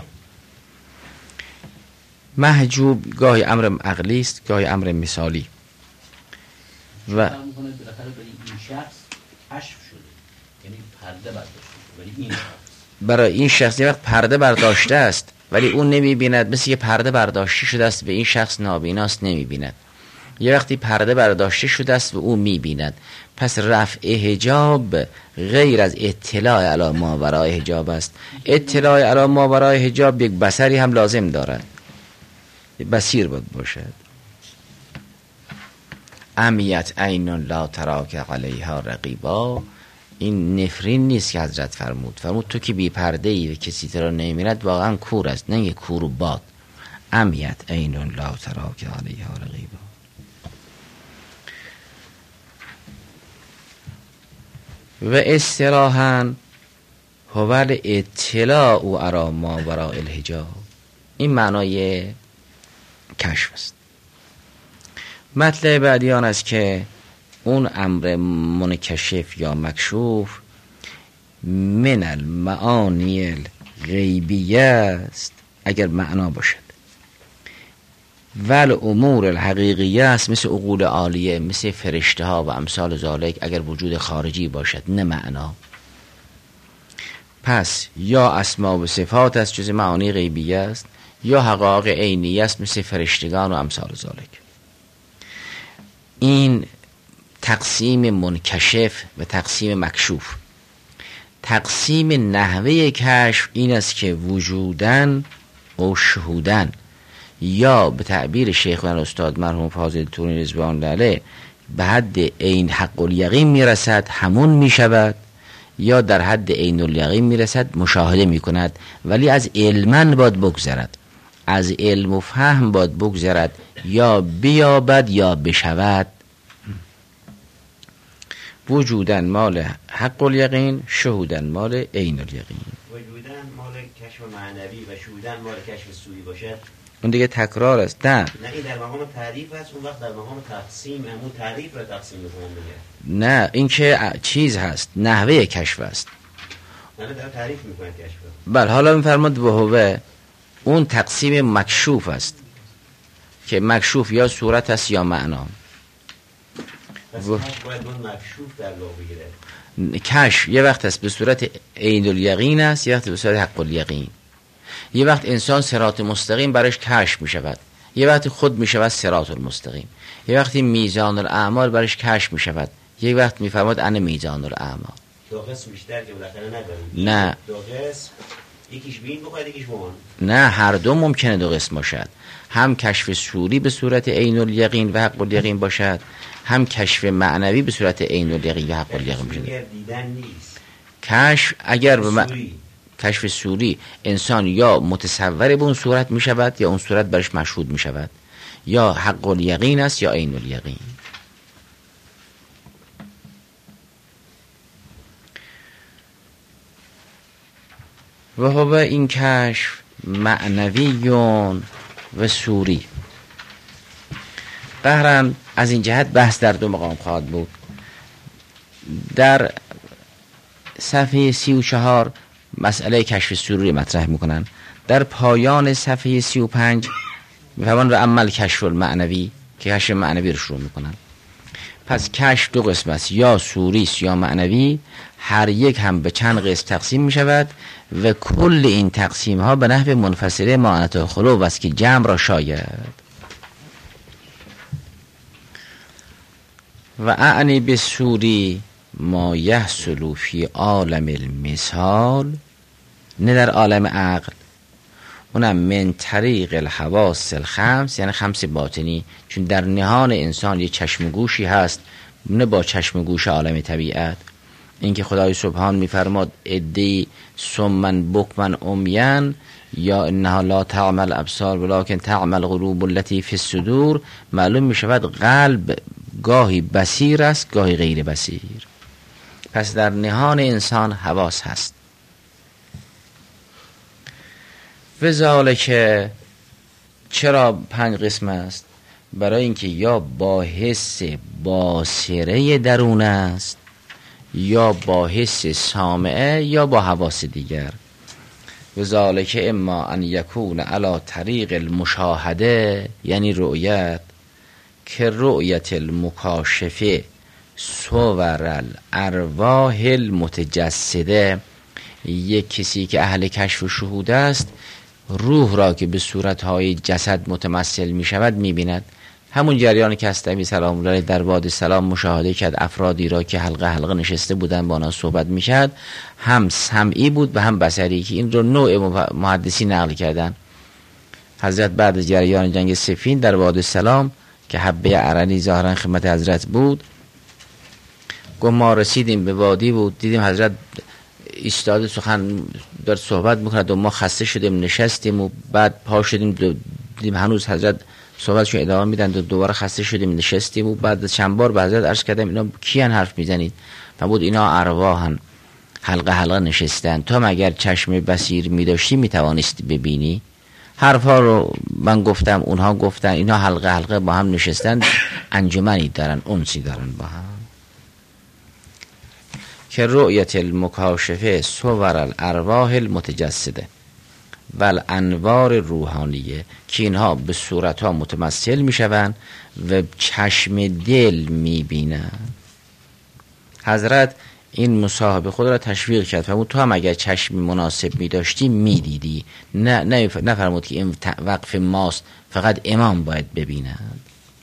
محجوب گاهی امر عقلی است، گاهی امر مثالی. و بالاخره برای این شخص کشف شده، یعنی پرده برداشته شده، ولی این برای این شخص یه وقت پرده برداشته است ولی اون نمیبیند، مثل یه پرده برداشته شده است به این شخص نابیناست نمیبیند. یه وقتی پرده برداشته شده است و او میبیند. پس رفع حجاب غیر از اطلاع علی ماوراء حجاب است. اطلاع علی ماوراء حجاب یک بصری هم لازم دارد، بصیر بود باشد. امیت عین لا تراک علیها رقیبا. این نفرین نیست که حضرت فرمود تو که بی پرده ای و کسی تو را نمی‌بیند واقعا کور است، نه یک کور و باد. امیت عین لا تراک علیها رقیبا. و اصطلاحاً هو اطلاع علی ماوراء الحجاب. این معنای کشف است. مطلب بعدی آن است که اون امر منکشف یا مکشوف من المعانی الغیبیه است اگر معنا باشد، ول امور الحقیقیه است مثل عقول عالیه، مثل فرشته ها و امثال ذالک اگر وجود خارجی باشد نه معنا. پس یا اسما و صفات است جز معانی غیبیه است، یا حقایق عینیه است مثل فرشتگان و امثال ذالک. این تقسیم منکشف و تقسیم مکشوف. تقسیم نحوه کشف این است که وجودن و شهودن، یا به تعبیر شیخنا استاد مرحوم فاضل تونی رضوان الله علیه به حد عین حق الیقین میرسد همون میشود، یا در حد عین الیقین میرسد مشاهده میکند ولی از علمن باید بگذرد، از علم و فهم باید بگذرد، یا بیابد یا بشود. وجودن مال حق الیقین، شهودن مال عین الیقین. وجودن مال کشف معنوی و شهودن مال کشف سوری باشد اون دیگه تکرار است. نه این در مقام تعریف است، اون وقت در مقام تقسیم همون تعریف را تقسیم می‌کنن دیگه. نه این که چیز هست، نحوه کشف است. نه در تعریف می‌کنن کشف. بله حالا می‌فرماد وهوه اون تقسیم مکشوف است که مکشوف یا صورت است یا معنا. پس کشف باید اون مکشوف در لغو بگیره. کشف یه وقت است به صورت عین الیقین است، یه وقت به صورت حق الیقین. یه وقت انسان صراط مستقیم برش کشف می شود، یه وقت خود می شود صراط المستقیم، یه وقتی میزان الاعمال برش کشف می شود، یه وقت می فرماد انا میزان الاعمال. دو قسم بیشتر که بالاخره نداریم. نه دو قسم، یکیش بین بخواد یکیش مان. نه هر دو ممکنه دو قسم باشد. هم کشف سوری به صورت عین الیقین و حق الیقین باشد، هم کشف معنوی به صورت عین الیقین و حق الیقین باشد. دیدن نیست. کشف اگر به کشف سوری انسان یا متصور به اون صورت می شود یا اون صورت برش مشهود می شود، یا حق الیقین است یا عین الیقین. و هو این کشف معنویون و سوری. قهرن از این جهت بحث در دو مقام خواهد بود. در صفحه 34 مسئله کشف سوری مطرح میکنن، در پایان صفحه 35 میفهمن و عمل کشف المعنوی که کشف معنوی رو شروع میکنن. پس کشف دو قسم است، یا سوری است یا معنوی، هر یک هم به چند قسم تقسیم میشود و کل این تقسیم ها به نحو منفصله معنات خلو است که جمع را شاید. و اعنی به سوری ما یحصل فی عالم المثال، نه در عالم عقل، اونم من طریق الحواس الخمس، یعنی خمس باطنی، چون در نهان انسان یه چشم و گوشی هست، نه با چشم و گوش عالم طبیعت. اینکه خدای سبحان میفرماد ادی سمن بکمن امین یا انها لا تعمل ابصار ولکن تعمل قلوب التي فی الصدور، معلوم میشود قلب گاهی بصیر است گاهی غیر بصیر. پس در نهان انسان حواس هست. وذالک چرا 5 قسم است؟ برای اینکه یا با حس باصره درون است، یا با حس سامعه، یا با حواس دیگر. وذالک اما ان یکون علی طریق المشاهده، یعنی رؤیت، که رؤیت المکاشفه صور الارواح المتجسده. یک کسی که اهل کشف و شهود است، روح را که به صورتهای جسد متمثل می شود می بیند. همون جریانی که هستمی سلام الله در وادی سلام مشاهده کرد، افرادی را که حلقه حلقه نشسته بودن با آنها صحبت می کرد، هم سمعی بود و هم بصری، که این رو نوع محدثی نقل کردن. حضرت بعد از جریان جنگ صفین در وادی سلام که حبه عرنی ظاهرا خدمت حضرت بود، گفت ما رسیدیم به وادی بود، دیدیم حضرت ایستاده سخن داره صحبت میکند و ما خسته شدیم نشستیم و بعد پا شدیم، دیدیم هنوز حضرت صحبتشون ادامه میدن و دوباره خسته شدیم نشستیم و بعد چند بار به حضرت عرض کردم اینا کیان حرف میزنید؟ و بود اینا ارواحن حلقه حلقه نشستن، تا مگر چشم بصیر میداشتی میتوانستی ببینی؟ حرفا رو من گفتم، اونها گفتن، اینا حلقه حلقه با هم نشستن، انجمنی دارن، انسی دارن با هم. که رؤیت المکاشفه صور الارواح المتجسده و الانوار روحانیه، که اینها به صورتها متمثل می شوند و چشم دل می بینند. حضرت این مصاحبه خود را تشویق کرد، فرمود تو هم اگر چشمی مناسب می داشتی می دیدی. نه فرمود که این وقف ماست فقط امام باید ببیند.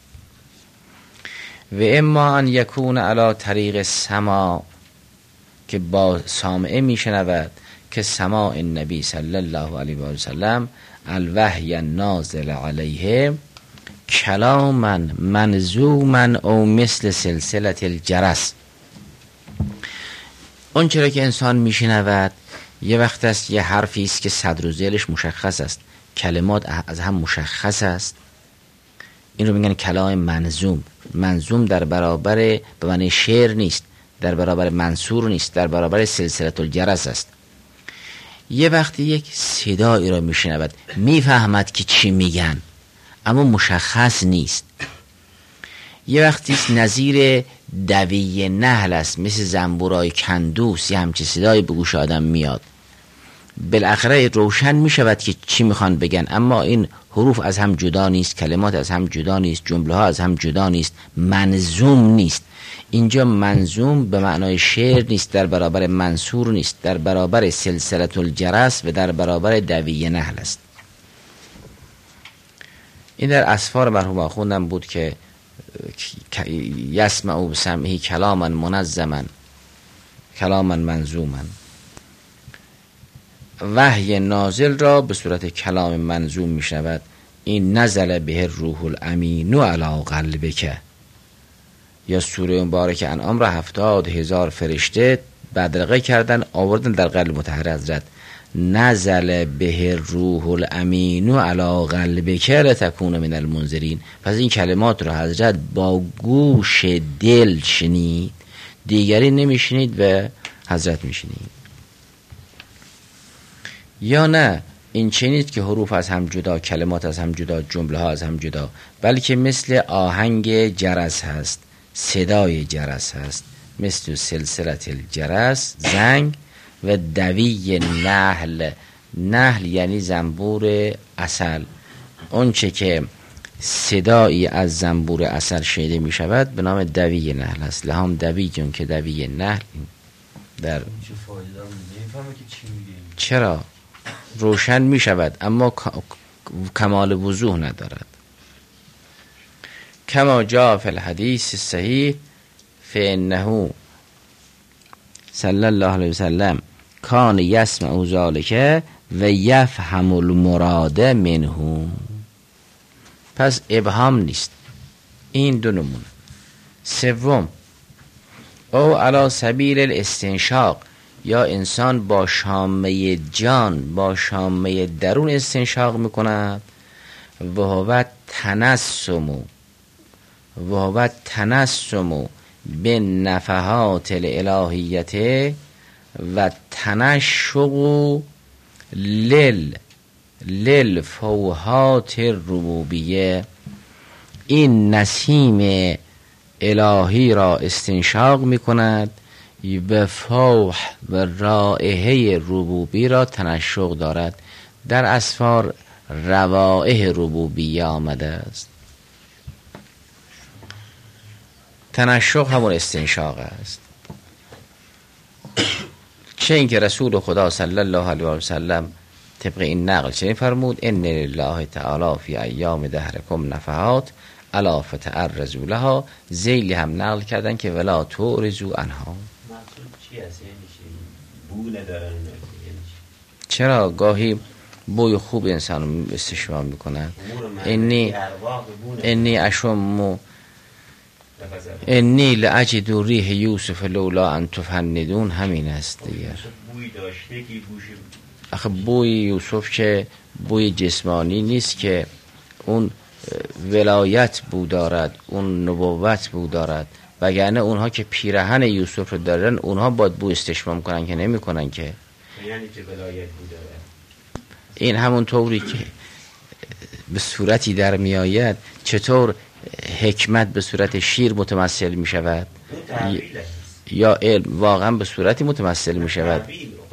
و اما ان یکون علی طریق سما، که با سامعه می شنود، که سماع النبی صلی الله علیه و سلم الوحی نازل علیه کلاما منظوما او مثل سلسله الجرس. اون چرا که انسان می شنود یه وقت است یه حرفی است که صدر و ذیلش مشخص است، کلمات از هم مشخص است، این رو میگن کلام منظوم. منظوم در برابر به معنی شعر نیست، در برابر منصور نیست، در برابر سلسله الجرس است. یه وقتی یک صدایی را میشنود، میفهمد که چی میگن اما مشخص نیست. یه وقتی نظیر دوی نحل است، مثل زنبورای کندوس، یه همچه صدایی به گوش آدم میاد، بالاخره روشن میشود که چی میخوان بگن، اما این حروف از هم جدا نیست، کلمات از هم جدا نیست، جمله ها از هم جدا نیست، منظوم نیست. اینجا منظوم به معنای شعر نیست، در برابر منصور نیست، در برابر سلسله الجرس و در برابر دوی نحل است. این در اسفار مرحوم خوندم بود که یسمع بسمعه کلاما منظما کلاما منظوما. وحی نازل را به صورت کلام منظوم می شود. این نزل به روح الامین علی قلبک. یا سوره مبارکه انعام را 70,000 فرشته بدرقه کردن آوردن در قلب مطهر حضرت. نزل به روح الامین علی قلبک لتکون من المنذرین. پس این کلمات را حضرت با گوش دل شنید، دیگری نمیشنید و حضرت میشنید. یا نه این چنید که حروف از هم جدا، کلمات از هم جدا، جمله ها از هم جدا، بلکه مثل آهنگ جرس هست، صدای جرس هست، مثل سلسله الجرس زنگ و دوی نحل. نحل یعنی زنبور عسل. اون چه که صدایی از زنبور عسل شنیده می شود به نام دوی نحل است. لهم دوی جون که دوی نحل در چرا روشن می شود اما کمال وضوح ندارد. کما جاء فی الحدیث صحیح فانه صلی الله علیه وسلم کان یسمع ذلک و یفهم المراد منه. پس ابهام نیست. این دو نمونه. سوم او علی سبیل الاستنشاق، یا انسان با شامه جان، با شامه درون استنشاق میکند و هو تنسم و تنسم به نفحات الالهیت و تنشق للفوحات ربوبیه. این نسیم الهی را استنشاق می کند و فوح و رائحه ربوبی را تنشق دارد. در اسفار روائح ربوبیه آمده است. تنشق همون استنشاق است. چه اینکه رسول خدا صلی الله علیه و سلم طبق این نقل چنین فرمود: ان لله تعالی فی ایام دهرکم نفحات الا فتعرضوا لها. ذیلی هم نقل کردن که ولا تعرضوا عنها. مقصود چی است؟ یعنی بو ندارن؟ چرا گاهی بوی خوب انسان استشمام میکنن. انی اشم انی لاجد ریح یوسف لولا ان تفندون. همین است دیگه. بوی داشته که بوش آخه بوی یوسف که بوی جسمانی نیست که، اون ولایت بو دارد، اون نبوت بو دارد. وگرنه اونها که پیرهن یوسف رو دارن اونها باید بو استشمام کنن که نمی کنن که. یعنی چه ولایت بو دارد؟ این همون طوری که به صورتی در می آید، چطور حکمت به صورت شیر متمثل می شود یا علم واقعا به صورتی متمثل می شود.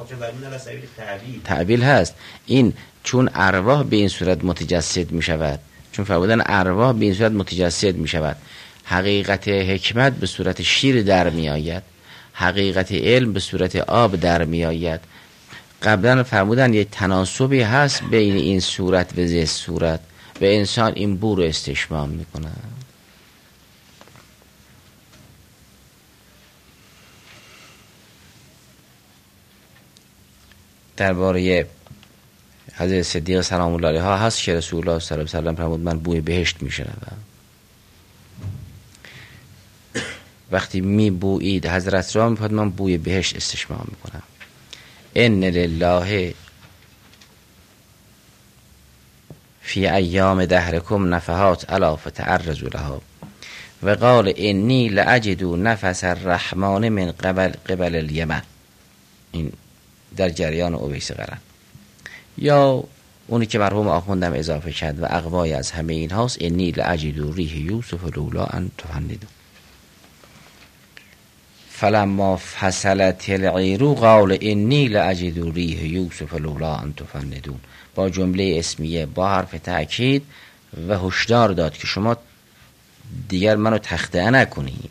تعبیل هست. این چون ارواح به این صورت متجسد می شود، چون فرمودن ارواح به این صورت متجسد می شود. حقیقت حکمت به صورت شیر در می آید، حقیقت علم به صورت آب در می آید. قبلا فرمودن یک تناسبی هست بین این صورت و زی صورت و انسان این بو رو استشمام می کند. درباره حضرت صدیق سلام الله علیه هست که رسول الله صلی الله علیه و سلم فرمود من بوی بهشت میشنوم. وقتی می بویید حضرت را میفرمود من بوی بهشت استشمام میکنم. ان لله فی ایام دهرکم نفحات الا فتعرضوا لها. و قال انی لاجد نفس الرحمن من قبل الیمن. این در جریان اویس قرن. یا اونی که مرحوم آخوندم اضافه کرد و اقوای از همه این هاست: انی لاجد ریح یوسف لولا ان تفندون. فلما فصلت العیر قال انی لاجد ریح یوسف لولا ان تفندون. با جمله اسمیه با حرف تأکید و هشدار داد که شما دیگر منو تخطئه نکنید.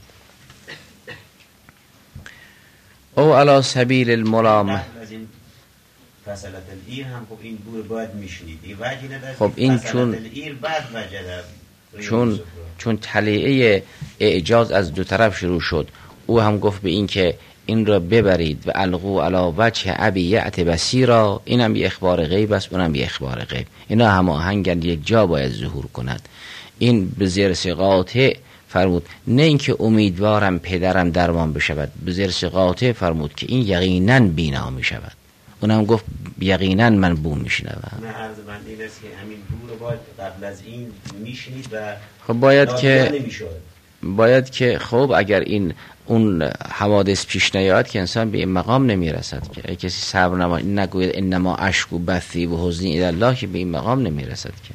او علی سبیل الملامه. فصلت العیر هم خب این بو باید میشنید. خب این چون تلیعه اعجاز از دو طرف شروع شد، او هم گفت به این که این را ببرید و القوا علی وجه ابی یأت بصیرا. اینم یه اخبار غیب است، اونم یه اخبار غیب. اینا هماهنگن، یک جا باید ظهور کند. این به زیر قاطع فرمود نه اینکه امیدوارم پدرم درمان بشود، به زیر قاطع فرمود که این یقینا بینا می شود. اونم گفت یقینا من بو میشنوم. نه عرض من این است که همین بو رو باید قبل از این میشنید و خب باید که خب اگر این اون حوادث پیش نیاد که انسان به این مقام نمیرسد که کسی صبر نگوید انما اشکو بثی و حزنی الی الله، که به این مقام نمیرسد که.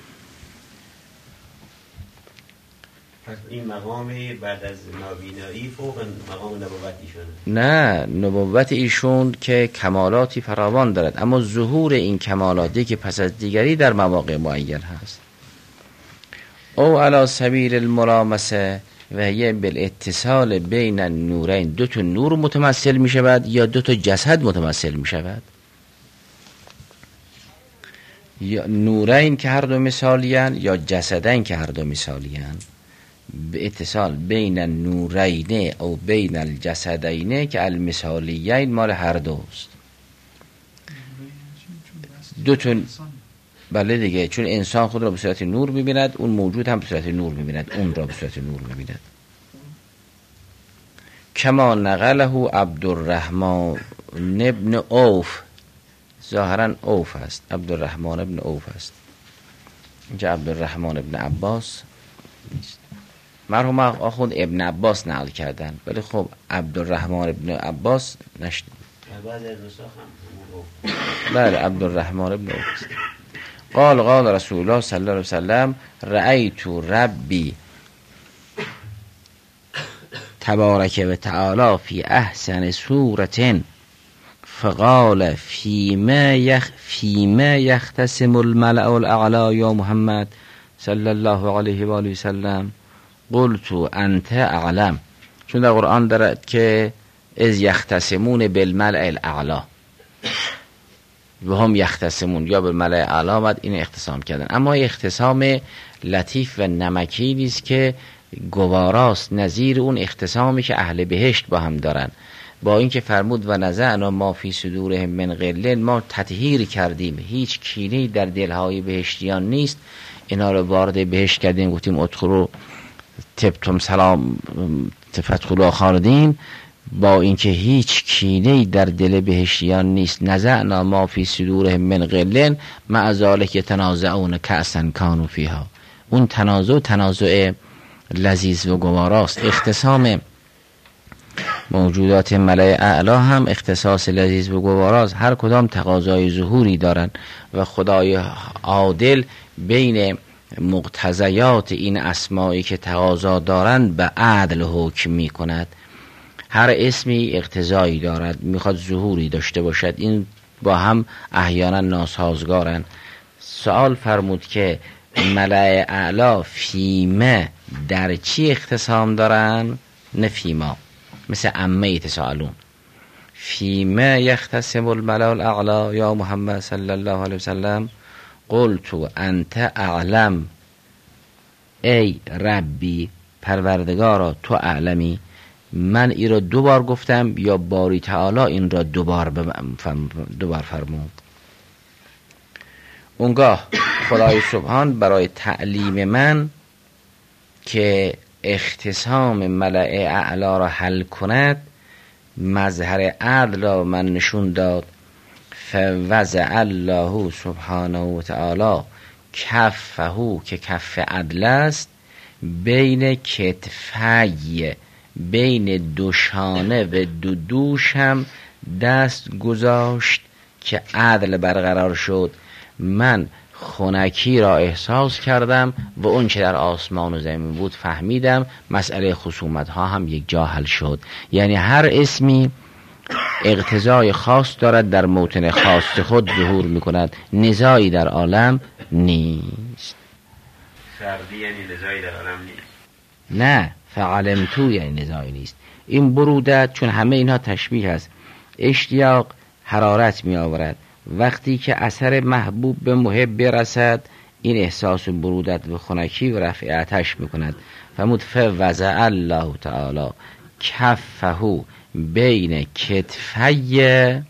این مقام بعد از نابینایی فوق مقام نبوت ایشونه؟ نه، نبوت ایشون که کمالاتی فراوان دارد، اما ظهور این کمالاتی که پس از دیگری در مواقع معین هست. او علی سبیل الملامسه و هی بالاتصال بین النورین. دو تا نور متمثل می شود یا دو تا جسد متمثل می شود، یا نورین که هر دو مثالین یا جسدین که هر دو مثالین. به اتصال بین النورین او بین الجسدین که المثالیین مال هر دوست. دو تا بله دیگه، چون انسان خود را به صورت نور می‌بیند، اون موجود هم به صورت نور می‌بیند، اون را به صورت نور می‌بیند. کما نقله عبدالرحمن ابن عوف. ظاهرا عوف است، عبدالرحمن ابن عوف است، اینجا عبدالرحمن ابن عباس نیست. مرحوم آخوند ابن عباس نقل کردن، ولی خب عبدالرحمن ابن عباس نشدیم. بله عبدالرحمن ابن عباس قال رسول الله صلی الله علیه وسلم رأیت ربی تبارک و تعالی فی احسن صورة فقال فیما یختصم الملأ الاعلی یا محمد صلی الله علیه و آله وسلم قلت انت اعلم. چون در قرآن دارد که از یختصمون بالملأ الاعلی و هم یختصمون، یا بالملأ الاعلی آمد این اختصام کردن. اما اختصام لطیف و نمکی نیست که گواراست، نظیر اون اختصامی که اهل بهشت با هم دارن. با اینکه فرمود و نزعنا ما فی صدورهم من غل، ما تطهیر کردیم، هیچ کینه‌ای در دلهای بهشتیان نیست، اینا رو وارد بهشت کردیم، گفتیم ادخلوا طبتم سلام تفدخلوا خالدین. با اینکه هیچ کینه‌ای در دل بهشتیان نیست، نزعنا ما فی صدورهم من غل مع ذلک یتنازعون کأسا کانوا فیها. اون تنازع لذیذ و گواراست. اختصام موجودات ملأ اعلی هم اختصاص لذیذ و گواراست، هر کدام تقاضای ظهوری دارن و خدای عادل بین مقتضیات این اسمایی که تقاضا دارند به عدل حکم می کند. هر اسمی اقتضایی دارد، میخواد ظهوری داشته باشد، این با هم احیانا ناسازگارن. سوال فرمود که ملأ اعلی فیمه در چی اختصام دارن؟ نه فیما، مثل عمه یتساءلون. فیما یختصم الملأ الاعلی یا محمد صلی الله علیه وسلم قلت انت اعلم، ای ربی پروردگارا تو اعلمی. من این را 2 بار گفتم یا باری تعالی این را 2 بار فرمود. اونگاه خدای سبحان برای تعلیم من که اختصام ملأ اعلی را حل کند، مظهر عدل را من نشون داد. فوضع الله سبحانه و تعالی کفه، که کف عدل است، بین کتفی، بین دوشانه و دوش هم دست گذاشت که عدل برقرار شد. من خنکی را احساس کردم و اون چه در آسمان و زمین بود فهمیدم. مسئله خصومت ها هم یک جا حل شد. یعنی هر اسمی اقتضای خاص دارد، در موطن خاص خود ظهور می کند، نزاعی در عالم نیست. فردی یعنی نزاعی در عالم نیست؟ نه، فعلمتو یعنی نزاعی نیست. این برودت، چون همه اینها تشبیه است، اشتیاق حرارت می آورد. وقتی که اثر محبوب به محب برسد، این احساس برودت و خنکی و رفع آتش میکند. فرمود فوضع الله تعالی کفه بین کتفی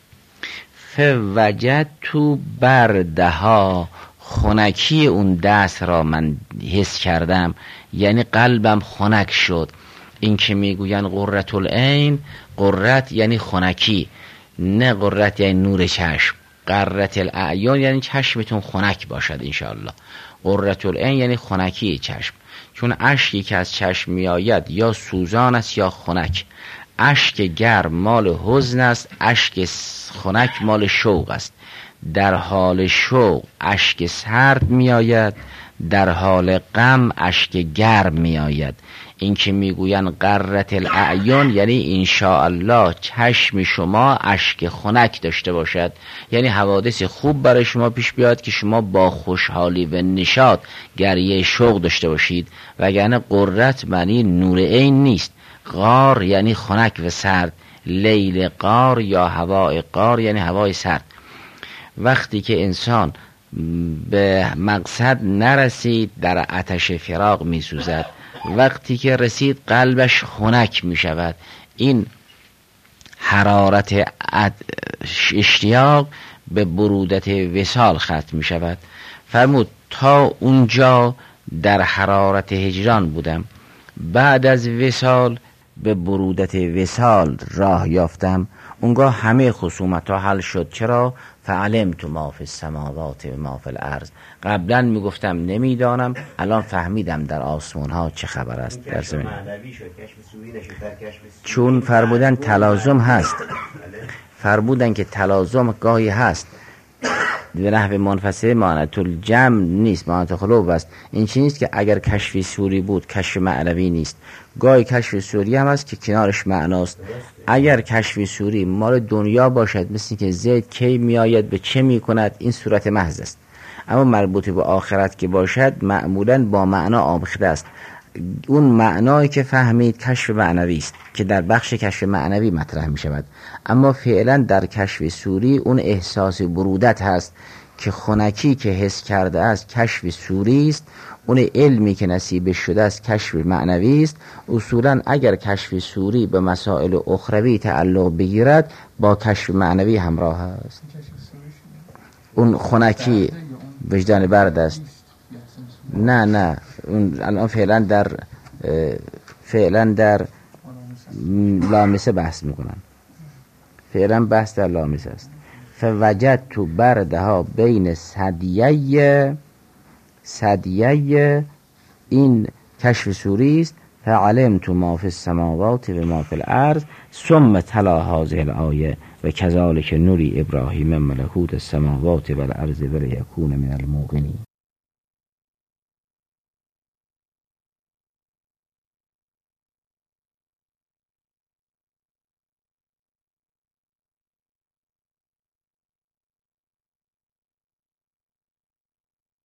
فوجدت بردها، خنکی اون دست را من حس کردم، یعنی قلبم خنک شد. این که میگوین قرة العین، قرت یعنی خنکی، نه قرت یعنی نور چشم. قرة الاعیان یعنی چشمتون خنک باشد انشاءالله. قرة العین یعنی خنکی چشم، چون اشکی که از چشم می آید یا سوزان است یا خنک. اشک گرم مال حزن است، اشک خنک مال شوق است. در حال شوق اشک سرد می آید، در حال غم اشک گرم می آید. این که میگوین قرة الاعیان یعنی انشاءالله چشم شما اشک خنک داشته باشد، یعنی حوادث خوب برای شما پیش بیاد که شما با خوشحالی و نشاط گریه شوق داشته باشید. وگرنه قرت معنی نور عین نیست. غار یعنی خنک و سرد، لیل غار یا هوای غار یعنی هوای سرد. وقتی که انسان به مقصد نرسید در آتش فراق می سوزد، وقتی که رسید قلبش خنک می شود. این حرارت اشتیاق به برودت وصال ختم می شود. فرمود تا اونجا در حرارت هجران بودم، بعد از وصال به برودت وصال راه یافتم، اونگاه همه خصومت ها حل شد. چرا؟ فعلمت ما فی السماوات و ما فی الارض. قبلا میگفتم نمیدانم، الان فهمیدم در آسمان ها چه خبر است در زمین. چون فرمودن تلازم هست، فرمودن که تلازم گاهی هست به نحو منفصل معنات الجمع نیست، معنات خلوب است. این چیزی نیست که اگر کشف سوری بود کشف معنوی نیست. گاهی کشف سوری هم هست که کنارش معناست. اگر کشف سوری مال دنیا باشد، مثل که زید کی میآید به چه میکند، این صورت محض است. اما مربوط به آخرت که باشد معمولا با معنا آمیخته است. اون معنایی که فهمید کشف معنوی است که در بخش کشف معنوی مطرح می شود. اما فعلا در کشف سوری اون احساس برودت هست که خنکی که حس کرده است کشف سوری است. اون علمی که نصیب شده است کشف معنوی است. اصولا اگر کشف سوری به مسائل اخروی تعلق بگیرد با کشف معنوی همراه است. اون خنکی وجدان برد است. نه اون الان فعلا در لامسه بحث میکنن. فعلا بحث در لامسه است. فوجدت بردها بین ثدیی این کشف سوری است. فعلمت ما فی السماوات و ما فی الارض ثم تلا هذه الآیه و کذالک نری ابراهیم ملکوت السماوات و الارض ولیکون من الموقنین.